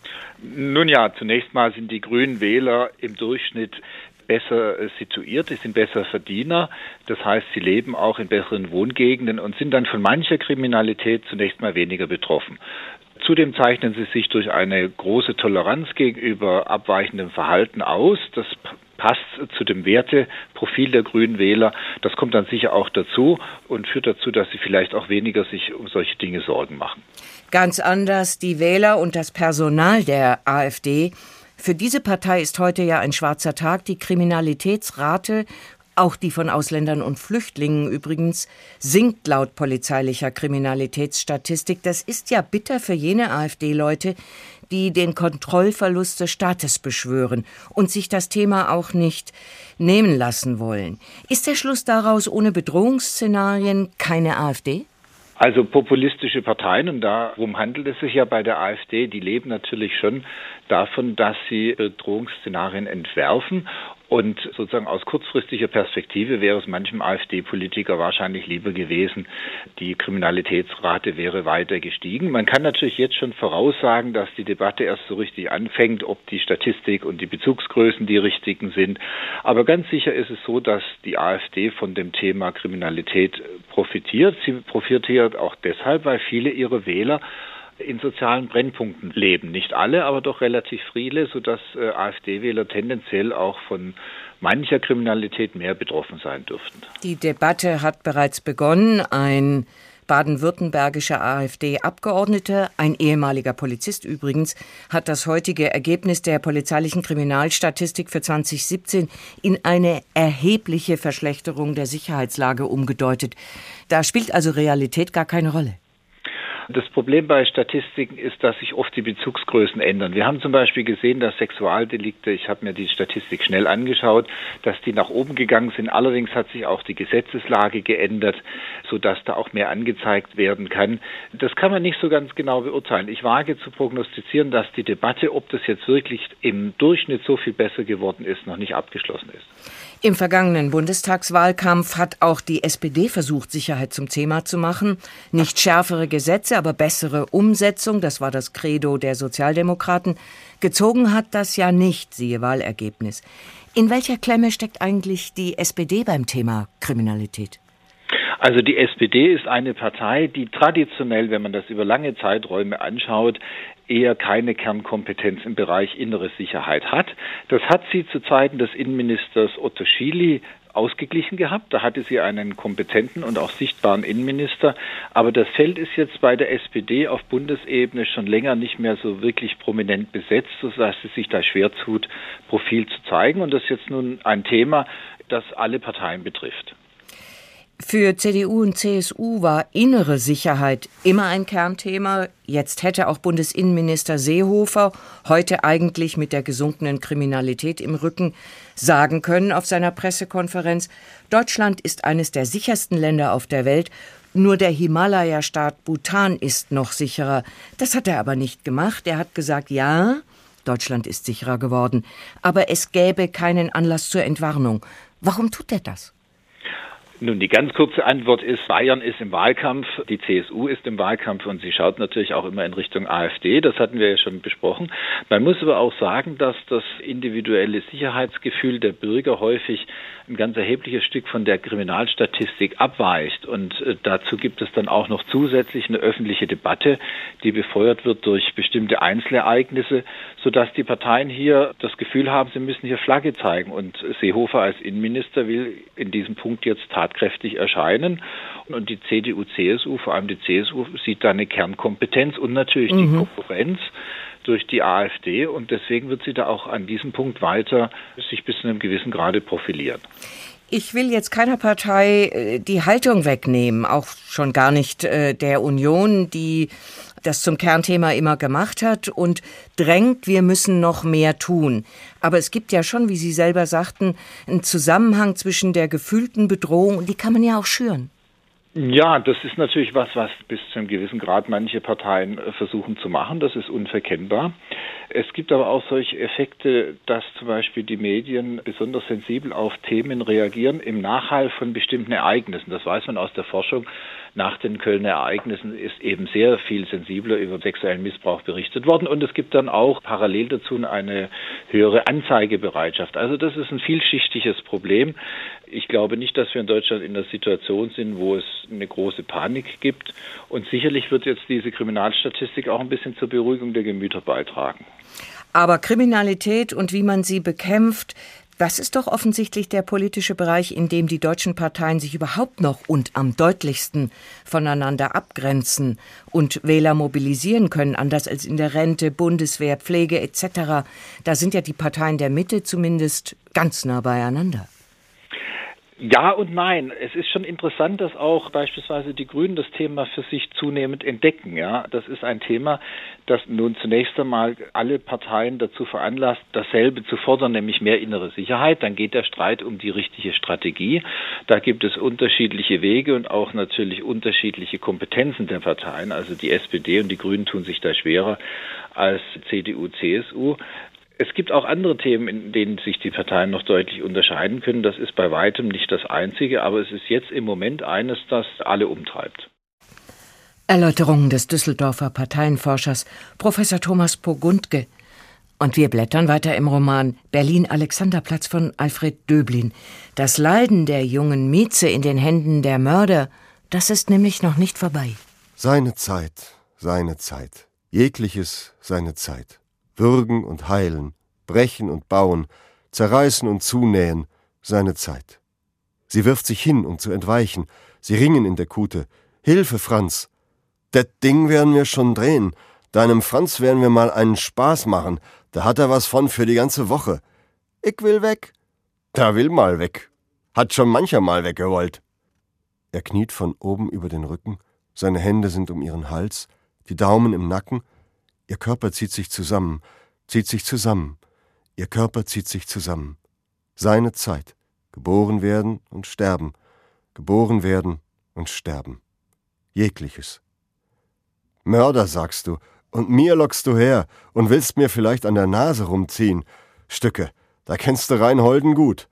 Nun ja, zunächst mal sind die grünen Wähler im Durchschnitt besser situiert, sie sind besser Verdiener. Das heißt, sie leben auch in besseren Wohngegenden und sind dann von mancher Kriminalität zunächst mal weniger betroffen. Zudem zeichnen sie sich durch eine große Toleranz gegenüber abweichendem Verhalten aus. Das passt zu dem Werteprofil der Grünen Wähler. Das kommt dann sicher auch dazu und führt dazu, dass sie vielleicht auch weniger sich um solche Dinge Sorgen machen. Ganz anders die Wähler und das Personal der AfD. Für diese Partei ist heute ja ein schwarzer Tag. Die Kriminalitätsrate, auch die von Ausländern und Flüchtlingen übrigens, sinkt laut polizeilicher Kriminalitätsstatistik. Das ist ja bitter für jene AfD-Leute, die den Kontrollverlust des Staates beschwören und sich das Thema auch nicht nehmen lassen wollen. Ist der Schluss daraus, ohne Bedrohungsszenarien keine AfD? Also populistische Parteien, und darum handelt es sich ja bei der AfD, die leben natürlich schon davon, dass sie Bedrohungsszenarien entwerfen. Und sozusagen aus kurzfristiger Perspektive wäre es manchem AfD-Politiker wahrscheinlich lieber gewesen, die Kriminalitätsrate wäre weiter gestiegen. Man kann natürlich jetzt schon voraussagen, dass die Debatte erst so richtig anfängt, ob die Statistik und die Bezugsgrößen die richtigen sind. Aber ganz sicher ist es so, dass die AfD von dem Thema Kriminalität profitiert. Sie profitiert auch deshalb, weil viele ihrer Wähler in sozialen Brennpunkten leben. Nicht alle, aber doch relativ viele, sodass äh, AfD-Wähler tendenziell auch von mancher Kriminalität mehr betroffen sein dürften. Die Debatte hat bereits begonnen. Ein baden-württembergischer AfD-Abgeordneter, ein ehemaliger Polizist übrigens, hat das heutige Ergebnis der polizeilichen Kriminalstatistik für zwanzig siebzehn in eine erhebliche Verschlechterung der Sicherheitslage umgedeutet. Da spielt also Realität gar keine Rolle. Das Problem bei Statistiken ist, dass sich oft die Bezugsgrößen ändern. Wir haben zum Beispiel gesehen, dass Sexualdelikte, ich habe mir die Statistik schnell angeschaut, dass die nach oben gegangen sind. Allerdings hat sich auch die Gesetzeslage geändert, sodass da auch mehr angezeigt werden kann. Das kann man nicht so ganz genau beurteilen. Ich wage zu prognostizieren, dass die Debatte, ob das jetzt wirklich im Durchschnitt so viel besser geworden ist, noch nicht abgeschlossen ist. Im vergangenen Bundestagswahlkampf hat auch die S P D versucht, Sicherheit zum Thema zu machen. Nicht schärfere Gesetze, aber bessere Umsetzung, das war das Credo der Sozialdemokraten. Gezogen hat das ja nicht, siehe Wahlergebnis. In welcher Klemme steckt eigentlich die S P D beim Thema Kriminalität? Also die S P D ist eine Partei, die traditionell, wenn man das über lange Zeiträume anschaut, eher keine Kernkompetenz im Bereich innere Sicherheit hat. Das hat sie zu Zeiten des Innenministers Otto Schily ausgeglichen gehabt. Da hatte sie einen kompetenten und auch sichtbaren Innenminister. Aber das Feld ist jetzt bei der S P D auf Bundesebene schon länger nicht mehr so wirklich prominent besetzt, sodass es sich da schwer tut, Profil zu zeigen. Und das ist jetzt nun ein Thema, das alle Parteien betrifft. Für C D U und C S U war innere Sicherheit immer ein Kernthema. Jetzt hätte auch Bundesinnenminister Seehofer, heute eigentlich mit der gesunkenen Kriminalität im Rücken, sagen können auf seiner Pressekonferenz, Deutschland ist eines der sichersten Länder auf der Welt. Nur der Himalaya-Staat Bhutan ist noch sicherer. Das hat er aber nicht gemacht. Er hat gesagt, ja, Deutschland ist sicherer geworden, aber es gäbe keinen Anlass zur Entwarnung. Warum tut er das? Nun, die ganz kurze Antwort ist, Bayern ist im Wahlkampf, die C S U ist im Wahlkampf und sie schaut natürlich auch immer in Richtung AfD. Das hatten wir ja schon besprochen. Man muss aber auch sagen, dass das individuelle Sicherheitsgefühl der Bürger häufig ein ganz erhebliches Stück von der Kriminalstatistik abweicht. Und äh, dazu gibt es dann auch noch zusätzlich eine öffentliche Debatte, die befeuert wird durch bestimmte Einzelereignisse, sodass die Parteien hier das Gefühl haben, sie müssen hier Flagge zeigen. Und Seehofer als Innenminister will in diesem Punkt jetzt tatkräftig erscheinen. Und die C D U, C S U, vor allem die C S U, sieht da eine Kernkompetenz und natürlich mhm. die Konkurrenz durch die AfD. Und deswegen wird sie da auch an diesem Punkt weiter sich bis zu einem gewissen Grade profilieren. Ich will jetzt keiner Partei die Haltung wegnehmen, auch schon gar nicht der Union, die das zum Kernthema immer gemacht hat und drängt, wir müssen noch mehr tun. Aber es gibt ja schon, wie Sie selber sagten, einen Zusammenhang zwischen der gefühlten Bedrohung und die kann man ja auch schüren. Ja, das ist natürlich was, was bis zu einem gewissen Grad manche Parteien versuchen zu machen. Das ist unverkennbar. Es gibt aber auch solche Effekte, dass zum Beispiel die Medien besonders sensibel auf Themen reagieren im Nachhall von bestimmten Ereignissen. Das weiß man aus der Forschung. Nach den Kölner Ereignissen ist eben sehr viel sensibler über sexuellen Missbrauch berichtet worden. Und es gibt dann auch parallel dazu eine höhere Anzeigebereitschaft. Also das ist ein vielschichtiges Problem. Ich glaube nicht, dass wir in Deutschland in der Situation sind, wo es eine große Panik gibt. Und sicherlich wird jetzt diese Kriminalstatistik auch ein bisschen zur Beruhigung der Gemüter beitragen. Aber Kriminalität und wie man sie bekämpft, das ist doch offensichtlich der politische Bereich, in dem die deutschen Parteien sich überhaupt noch und am deutlichsten voneinander abgrenzen und Wähler mobilisieren können, anders als in der Rente, Bundeswehr, Pflege et cetera. Da sind ja die Parteien der Mitte zumindest ganz nah beieinander. Ja und nein. Es ist schon interessant, dass auch beispielsweise die Grünen das Thema für sich zunehmend entdecken. Ja, das ist ein Thema, das nun zunächst einmal alle Parteien dazu veranlasst, dasselbe zu fordern, nämlich mehr innere Sicherheit. Dann geht der Streit um die richtige Strategie. Da gibt es unterschiedliche Wege und auch natürlich unterschiedliche Kompetenzen der Parteien. Also die S P D und die Grünen tun sich da schwerer als C D U, C S U. Es gibt auch andere Themen, in denen sich die Parteien noch deutlich unterscheiden können. Das ist bei weitem nicht das Einzige, aber es ist jetzt im Moment eines, das alle umtreibt. Erläuterungen des Düsseldorfer Parteienforschers Professor Thomas Pogundke. Und wir blättern weiter im Roman Berlin-Alexanderplatz von Alfred Döblin. Das Leiden der jungen Mieze in den Händen der Mörder, das ist nämlich noch nicht vorbei. Seine Zeit, seine Zeit. Jegliches seine Zeit. Würgen und heilen, brechen und bauen, zerreißen und zunähen, seine Zeit. Sie wirft sich hin, um zu entweichen. Sie ringen in der Kute. Hilfe, Franz! Det Ding werden wir schon drehen. Deinem Franz werden wir mal einen Spaß machen. Da hat er was von für die ganze Woche. Ich will weg. Da will mal weg. Hat schon mancher mal weggewollt. Er kniet von oben über den Rücken. Seine Hände sind um ihren Hals, die Daumen im Nacken. Ihr Körper zieht sich zusammen, zieht sich zusammen. Ihr Körper zieht sich zusammen. Seine Zeit. Geboren werden und sterben. Geboren werden und sterben. Jegliches. Mörder, sagst du, und mir lockst du her und willst mir vielleicht an der Nase rumziehen. Stücke, da kennst du Reinholden gut.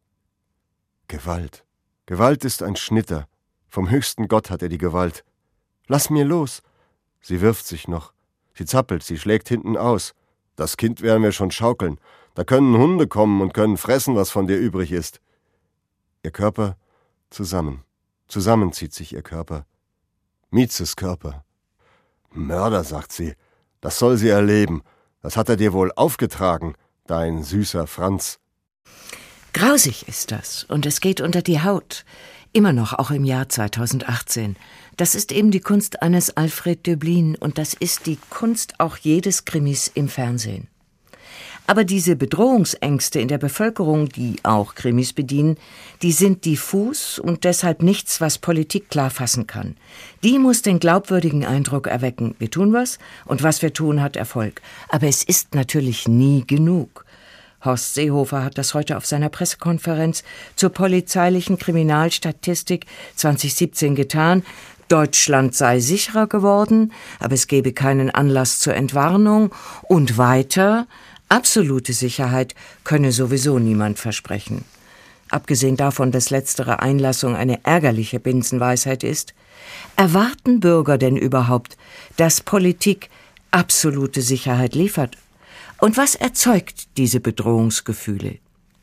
Gewalt. Gewalt ist ein Schnitter. Vom höchsten Gott hat er die Gewalt. Lass mir los. Sie wirft sich noch. Sie zappelt, sie schlägt hinten aus. Das Kind werden wir schon schaukeln. Da können Hunde kommen und können fressen, was von dir übrig ist. Ihr Körper zusammen. Zusammen zieht sich ihr Körper. Mietzes Körper. Mörder, sagt sie. Das soll sie erleben. Das hat er dir wohl aufgetragen, dein süßer Franz. Grausig ist das. Und es geht unter die Haut. Immer noch, auch im Jahr zweitausendachtzehn. Das ist eben die Kunst eines Alfred Döblin und das ist die Kunst auch jedes Krimis im Fernsehen. Aber diese Bedrohungsängste in der Bevölkerung, die auch Krimis bedienen, die sind diffus und deshalb nichts, was Politik klar fassen kann. Die muss den glaubwürdigen Eindruck erwecken, wir tun was und was wir tun, hat Erfolg. Aber es ist natürlich nie genug. Horst Seehofer hat das heute auf seiner Pressekonferenz zur polizeilichen Kriminalstatistik zwanzig siebzehn getan. Deutschland sei sicherer geworden, aber es gebe keinen Anlass zur Entwarnung. Und weiter, absolute Sicherheit könne sowieso niemand versprechen. abgesehen davon, dass letztere Einlassung eine ärgerliche Binsenweisheit ist, erwarten Bürger denn überhaupt, dass Politik absolute Sicherheit liefert? Und was erzeugt diese Bedrohungsgefühle?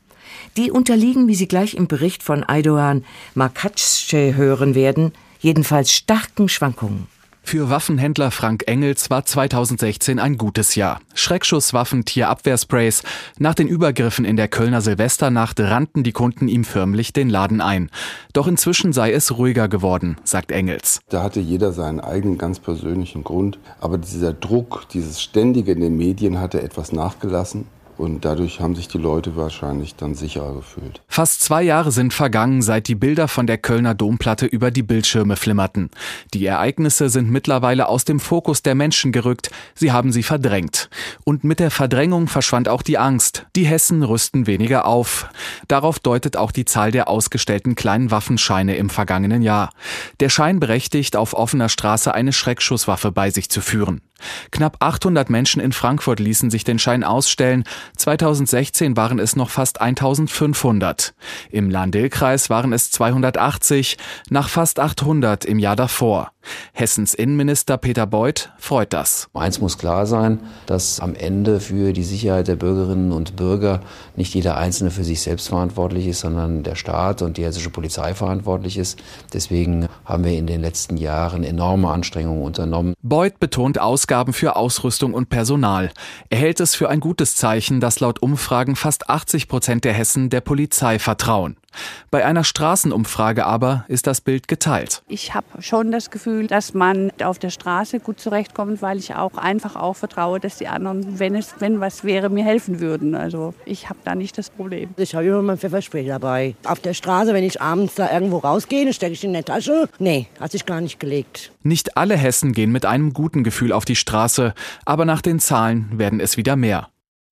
Die unterliegen, wie Sie gleich im Bericht von Aydoğan Markaççı hören werden, jedenfalls starken Schwankungen. Für Waffenhändler Frank Engels war zweitausendsechzehn ein gutes Jahr. Schreckschusswaffen, Tierabwehrsprays. Nach den Übergriffen in der Kölner Silvesternacht rannten die Kunden ihm förmlich den Laden ein. Doch inzwischen sei es ruhiger geworden, sagt Engels. Da hatte jeder seinen eigenen ganz persönlichen Grund. Aber dieser Druck, dieses Ständige in den Medien hatte etwas nachgelassen. Und dadurch haben sich die Leute wahrscheinlich dann sicherer gefühlt. Fast zwei Jahre sind vergangen, seit die Bilder von der Kölner Domplatte über die Bildschirme flimmerten. Die Ereignisse sind mittlerweile aus dem Fokus der Menschen gerückt. Sie haben sie verdrängt. Und mit der Verdrängung verschwand auch die Angst. Die Hessen rüsten weniger auf. Darauf deutet auch die Zahl der ausgestellten kleinen Waffenscheine im vergangenen Jahr. Der Schein berechtigt, auf offener Straße eine Schreckschusswaffe bei sich zu führen. Knapp achthundert Menschen in Frankfurt ließen sich den Schein ausstellen. zweitausendsechzehn waren es noch fast eintausendfünfhundert. Im Lahn-Dill-Kreis waren es zweihundertachtzig, nach fast achthundert im Jahr davor. Hessens Innenminister Peter Beuth freut das. Eins muss klar sein, dass am Ende für die Sicherheit der Bürgerinnen und Bürger nicht jeder Einzelne für sich selbst verantwortlich ist, sondern der Staat und die hessische Polizei verantwortlich ist. Deswegen haben wir in den letzten Jahren enorme Anstrengungen unternommen. Beuth betont Ausgaben für Ausrüstung und Personal. Er hält es für ein gutes Zeichen, dass laut Umfragen fast achtzig Prozent der Hessen der Polizei vertrauen. Bei einer Straßenumfrage aber ist das Bild geteilt. Ich habe schon das Gefühl, dass man auf der Straße gut zurechtkommt, weil ich auch einfach auch vertraue, dass die anderen, wenn es wenn was wäre, mir helfen würden. Also ich habe da nicht das Problem. Ich habe immer mein Pfefferspray dabei. Auf der Straße, wenn ich abends da irgendwo rausgehe, stecke ich in der Tasche. Nee, hat sich gar nicht gelegt. Nicht alle Hessen gehen mit einem guten Gefühl auf die Straße, aber nach den Zahlen werden es wieder mehr.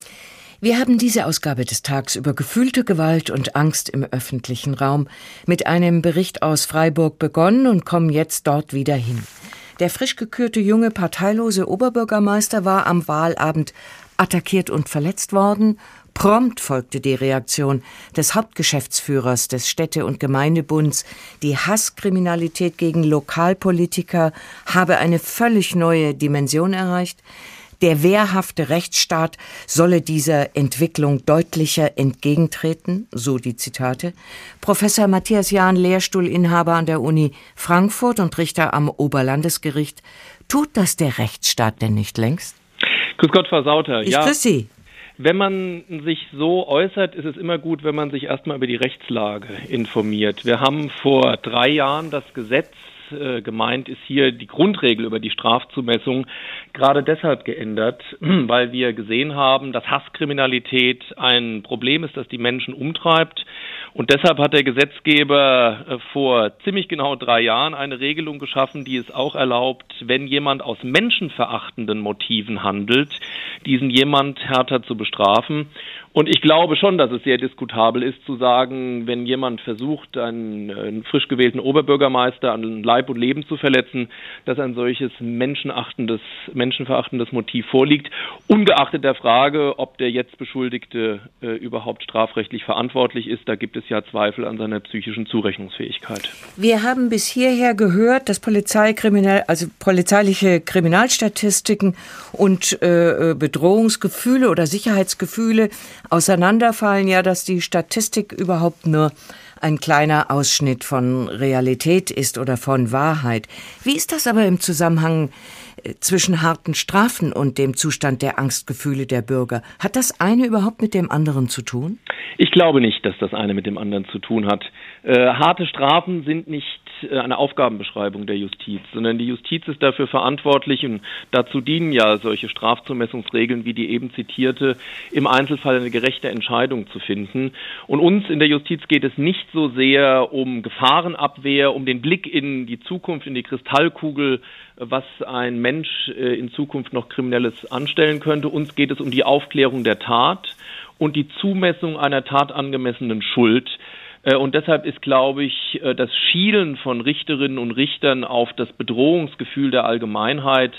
Wir haben diese Ausgabe des Tags über gefühlte Gewalt und Angst im öffentlichen Raum mit einem Bericht aus Freiburg begonnen und kommen jetzt dort wieder hin. Der frisch gekürte junge parteilose Oberbürgermeister war am Wahlabend attackiert und verletzt worden. Prompt folgte die Reaktion des Hauptgeschäftsführers des Städte- und Gemeindebunds. Die Hasskriminalität gegen Lokalpolitiker habe eine völlig neue Dimension erreicht. Der wehrhafte Rechtsstaat solle dieser Entwicklung deutlicher entgegentreten, so die Zitate. Professor Matthias Jahn, Lehrstuhlinhaber an der Uni Frankfurt und Richter am Oberlandesgericht. Tut das der Rechtsstaat denn nicht längst? Grüß Gott, Frau Sauter. Ich ja. grüße Sie. Wenn man sich so äußert, ist es immer gut, wenn man sich erstmal über die Rechtslage informiert. Wir haben vor drei Jahren das Gesetz, äh, gemeint ist hier die Grundregel über die Strafzumessung, gerade deshalb geändert, weil wir gesehen haben, dass Hasskriminalität ein Problem ist, das die Menschen umtreibt. Und deshalb hat der Gesetzgeber äh, vor ziemlich genau drei Jahren eine Regelung geschaffen, die es auch erlaubt, wenn jemand aus menschenverachtenden Motiven handelt, diesen jemand härter zu bestrafen. Und ich glaube schon, dass es sehr diskutabel ist, zu sagen, wenn jemand versucht, einen, einen frisch gewählten Oberbürgermeister an Leib und Leben zu verletzen, dass ein solches menschenachtendes, menschenverachtendes Motiv vorliegt, ungeachtet der Frage, ob der jetzt Beschuldigte äh, überhaupt strafrechtlich verantwortlich ist. Da gibt es ja Zweifel an seiner psychischen Zurechnungsfähigkeit. Wir haben bis hierher gehört, dass Polizeikriminal, also polizeiliche Kriminalstatistiken und äh, Bedrohungsgefühle oder Sicherheitsgefühle auseinanderfallen, ja, dass die Statistik überhaupt nur ein kleiner Ausschnitt von Realität ist oder von Wahrheit. Wie ist das aber im Zusammenhang zwischen harten Strafen und dem Zustand der Angstgefühle der Bürger? Hat das eine überhaupt mit dem anderen zu tun? Ich glaube nicht, dass das eine mit dem anderen zu tun hat. Äh, harte Strafen sind nicht äh, eine Aufgabenbeschreibung der Justiz, sondern die Justiz ist dafür verantwortlich und dazu dienen ja solche Strafzumessungsregeln wie die eben zitierte, im Einzelfall eine gerechte Entscheidung zu finden. Und uns in der Justiz geht es nicht so sehr um Gefahrenabwehr, um den Blick in die Zukunft, in die Kristallkugel, was ein Mensch äh, in Zukunft noch Kriminelles anstellen könnte. Uns geht es um die Aufklärung der Tat und die Zumessung einer tatangemessenen Schuld. Und deshalb ist, glaube ich, das Schielen von Richterinnen und Richtern auf das Bedrohungsgefühl der Allgemeinheit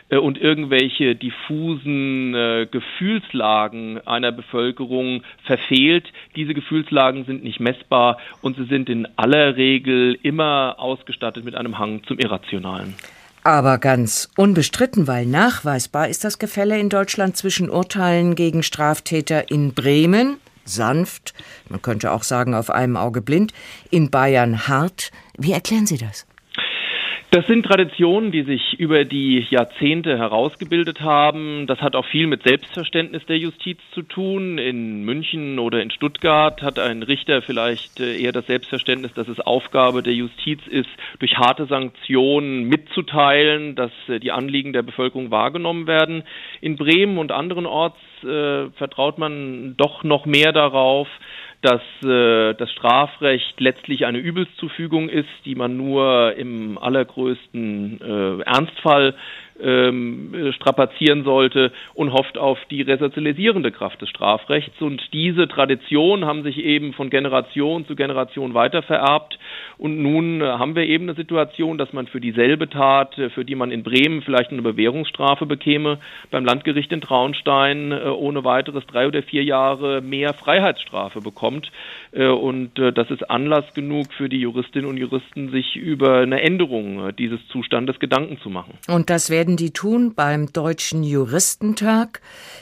äh, und irgendwelche diffusen äh, Gefühlslagen einer Bevölkerung verfehlt. Diese Gefühlslagen sind nicht messbar und sie sind in aller Regel immer ausgestattet mit einem Hang zum Irrationalen. Aber ganz unbestritten, weil nachweisbar ist das Gefälle in Deutschland zwischen Urteilen gegen Straftäter in Bremen, sanft, man könnte auch sagen auf einem Auge blind, in Bayern hart. Wie erklären Sie das? Das sind Traditionen, die sich über die Jahrzehnte herausgebildet haben. Das hat auch viel mit Selbstverständnis der Justiz zu tun. In München oder in Stuttgart hat ein Richter vielleicht eher das Selbstverständnis, dass es Aufgabe der Justiz ist, durch harte Sanktionen mitzuteilen, dass die Anliegen der Bevölkerung wahrgenommen werden. In Bremen und anderen Orts äh, vertraut man doch noch mehr darauf, dass äh, das Strafrecht letztlich eine Übelszufügung ist, die man nur im allergrößten äh, Ernstfall ähm, strapazieren sollte und hofft auf die resozialisierende Kraft des Strafrechts. Und diese Traditionen haben sich eben von Generation zu Generation weitervererbt. Und nun äh, haben wir eben eine Situation, dass man für dieselbe Tat, äh, für die man in Bremen vielleicht eine Bewährungsstrafe bekäme, beim Landgericht in Traunstein äh, ohne weiteres drei oder vier Jahre mehr Freiheitsstrafe bekommt. Äh, und äh, das ist Anlass genug für die Juristinnen und Juristen, sich über eine Änderung äh, dieses Zustandes Gedanken zu machen. Und das werden die tun beim Deutschen Juristentag.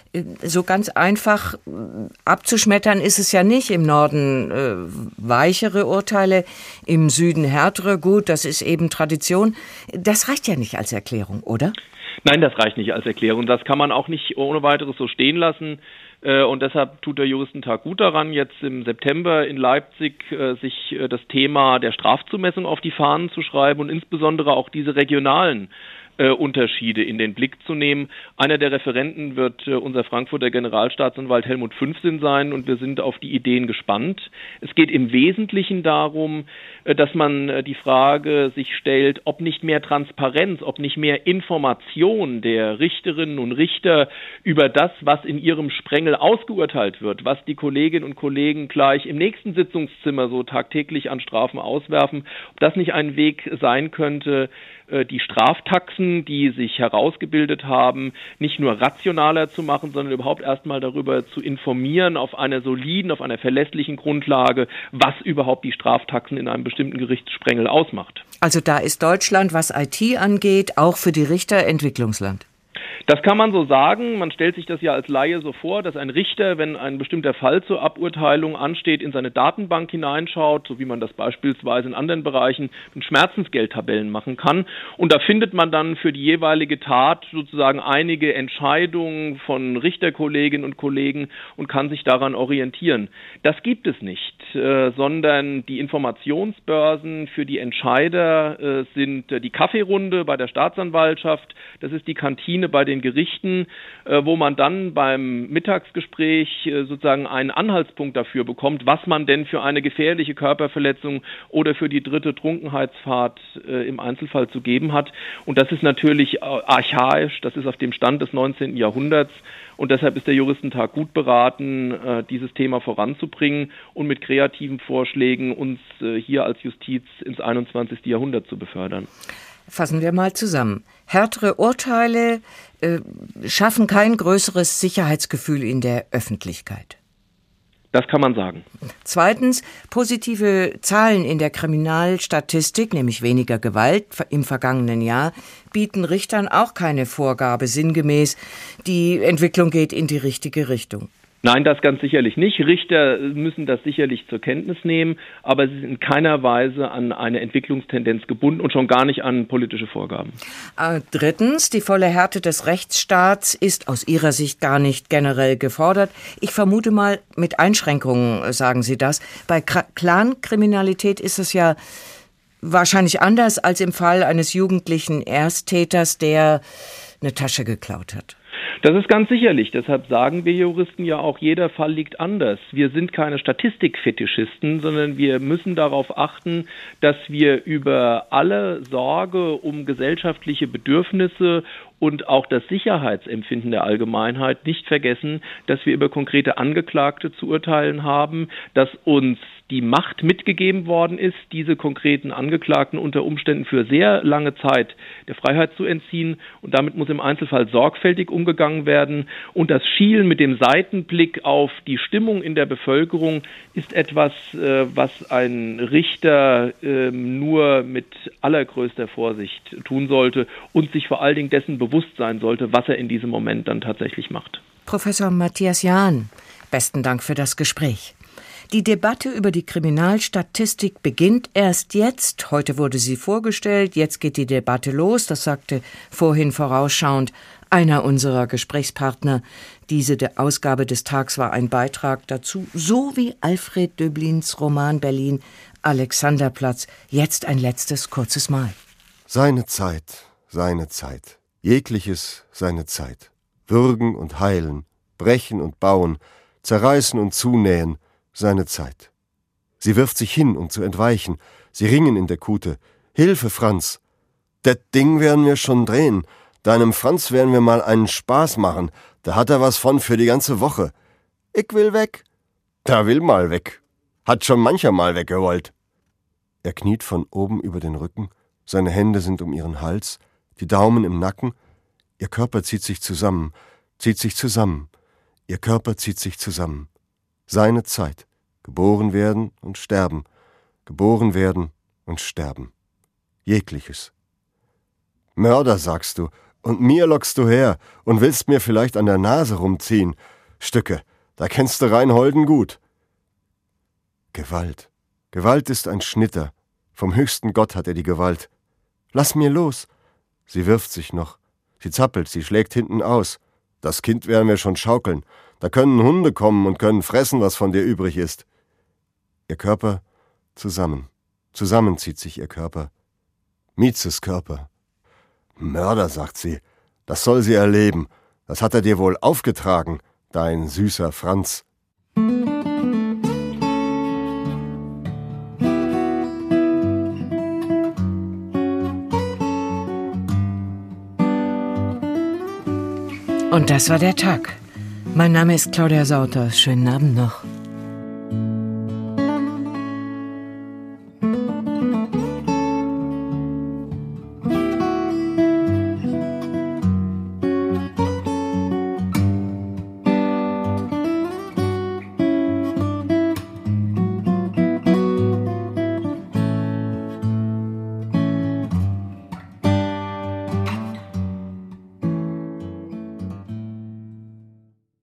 So ganz einfach abzuschmettern ist es ja nicht. Im Norden äh, weichere Urteile, im Süden härtere. Gut, das ist eben Tradition. Das reicht ja nicht als Erklärung, oder? Nein, das reicht nicht als Erklärung. Das kann man auch nicht ohne weiteres so stehen lassen. Und deshalb tut der Juristentag gut daran, jetzt im September in Leipzig sich das Thema der Strafzumessung auf die Fahnen zu schreiben und insbesondere auch diese regionalen Äh, Unterschiede in den Blick zu nehmen. Einer der Referenten wird äh, unser Frankfurter Generalstaatsanwalt Helmut Fünfsinn sein und wir sind auf die Ideen gespannt. Es geht im Wesentlichen darum, äh, dass man äh, die Frage sich stellt, ob nicht mehr Transparenz, ob nicht mehr Information der Richterinnen und Richter über das, was in ihrem Sprengel ausgeurteilt wird, was die Kolleginnen und Kollegen gleich im nächsten Sitzungszimmer so tagtäglich an Strafen auswerfen, ob das nicht ein Weg sein könnte, die Straftaxen, die sich herausgebildet haben, nicht nur rationaler zu machen, sondern überhaupt erstmal darüber zu informieren auf einer soliden, auf einer verlässlichen Grundlage, was überhaupt die Straftaxen in einem bestimmten Gerichtssprengel ausmacht. Also da ist Deutschland, was I T angeht, auch für die Richter Entwicklungsland. Das kann man so sagen. Man stellt sich das ja als Laie so vor, dass ein Richter, wenn ein bestimmter Fall zur Aburteilung ansteht, in seine Datenbank hineinschaut, so wie man das beispielsweise in anderen Bereichen mit Schmerzensgeldtabellen machen kann. Und da findet man dann für die jeweilige Tat sozusagen einige Entscheidungen von Richterkolleginnen und Kollegen und kann sich daran orientieren. Das gibt es nicht, äh, sondern die Informationsbörsen für die Entscheider äh, sind äh, die Kaffeerunde bei der Staatsanwaltschaft, das ist die Kantine bei den Gerichten, äh, wo man dann beim Mittagsgespräch äh, sozusagen einen Anhaltspunkt dafür bekommt, was man denn für eine gefährliche Körperverletzung oder für die dritte Trunkenheitsfahrt äh, im Einzelfall zu geben hat. Und das ist natürlich archaisch, das ist auf dem Stand des neunzehnten Jahrhunderts. Und deshalb ist der Juristentag gut beraten, äh, dieses Thema voranzubringen und mit kreativen Vorschlägen uns äh, hier als Justiz ins einundzwanzigste Jahrhundert zu befördern. Fassen wir mal zusammen. Härtere Urteile äh, schaffen kein größeres Sicherheitsgefühl in der Öffentlichkeit. Das kann man sagen. Zweitens, positive Zahlen in der Kriminalstatistik, nämlich weniger Gewalt im vergangenen Jahr, bieten Richtern auch keine Vorgabe sinngemäß. Die Entwicklung geht in die richtige Richtung. Nein, das ganz sicherlich nicht. Richter müssen das sicherlich zur Kenntnis nehmen, aber sie sind in keiner Weise an eine Entwicklungstendenz gebunden und schon gar nicht an politische Vorgaben. Äh, drittens, die volle Härte des Rechtsstaats ist aus Ihrer Sicht gar nicht generell gefordert. Ich vermute mal, mit Einschränkungen sagen Sie das. Bei Clankriminalität ist es ja wahrscheinlich anders als im Fall eines jugendlichen Ersttäters, der eine Tasche geklaut hat. Das ist ganz sicherlich. Deshalb sagen wir Juristen ja auch, jeder Fall liegt anders. Wir sind keine Statistikfetischisten, sondern wir müssen darauf achten, dass wir über alle Sorge um gesellschaftliche Bedürfnisse und auch das Sicherheitsempfinden der Allgemeinheit nicht vergessen, dass wir über konkrete Angeklagte zu urteilen haben, dass uns die Macht mitgegeben worden ist, diese konkreten Angeklagten unter Umständen für sehr lange Zeit der Freiheit zu entziehen. Und damit muss im Einzelfall sorgfältig umgegangen werden. Und das Schielen mit dem Seitenblick auf die Stimmung in der Bevölkerung ist etwas, was ein Richter nur mit allergrößter Vorsicht tun sollte und sich vor allen Dingen dessen bewusst sein sollte, was er in diesem Moment dann tatsächlich macht. Professor Matthias Jahn, besten Dank für das Gespräch. Die Debatte über die Kriminalstatistik beginnt erst jetzt. Heute wurde sie vorgestellt, jetzt geht die Debatte los. Das sagte vorhin vorausschauend einer unserer Gesprächspartner. Diese Ausgabe des Tags war ein Beitrag dazu, so wie Alfred Döblins Roman Berlin Alexanderplatz. Jetzt ein letztes kurzes Mal. Seine Zeit, seine Zeit, jegliches seine Zeit. Würgen und heilen, brechen und bauen, zerreißen und zunähen, seine Zeit. Sie wirft sich hin, um zu entweichen. Sie ringen in der Kute. Hilfe, Franz! Det Ding werden wir schon drehen. Deinem Franz werden wir mal einen Spaß machen. Da hat er was von für die ganze Woche. Ich will weg. Da will mal weg. Hat schon mancher mal weggewollt. Er kniet von oben über den Rücken. Seine Hände sind um ihren Hals, die Daumen im Nacken. Ihr Körper zieht sich zusammen, zieht sich zusammen. Ihr Körper zieht sich zusammen. Seine Zeit. Geboren werden und sterben. Geboren werden und sterben. Jegliches. Mörder, sagst du, und mir lockst du her und willst mir vielleicht an der Nase rumziehen. Stücke, da kennst du Reinholden gut. Gewalt. Gewalt ist ein Schnitter. Vom höchsten Gott hat er die Gewalt. Lass mir los. Sie wirft sich noch. Sie zappelt, sie schlägt hinten aus. Das Kind werden wir schon schaukeln. Da können Hunde kommen und können fressen, was von dir übrig ist. Ihr Körper zusammen. Zusammen zieht sich ihr Körper. Mietzes Körper. Mörder, sagt sie. Das soll sie erleben. Das hat er dir wohl aufgetragen, dein süßer Franz. Und das war der Tag. Mein Name ist Claudia Sauter. Schönen Abend noch.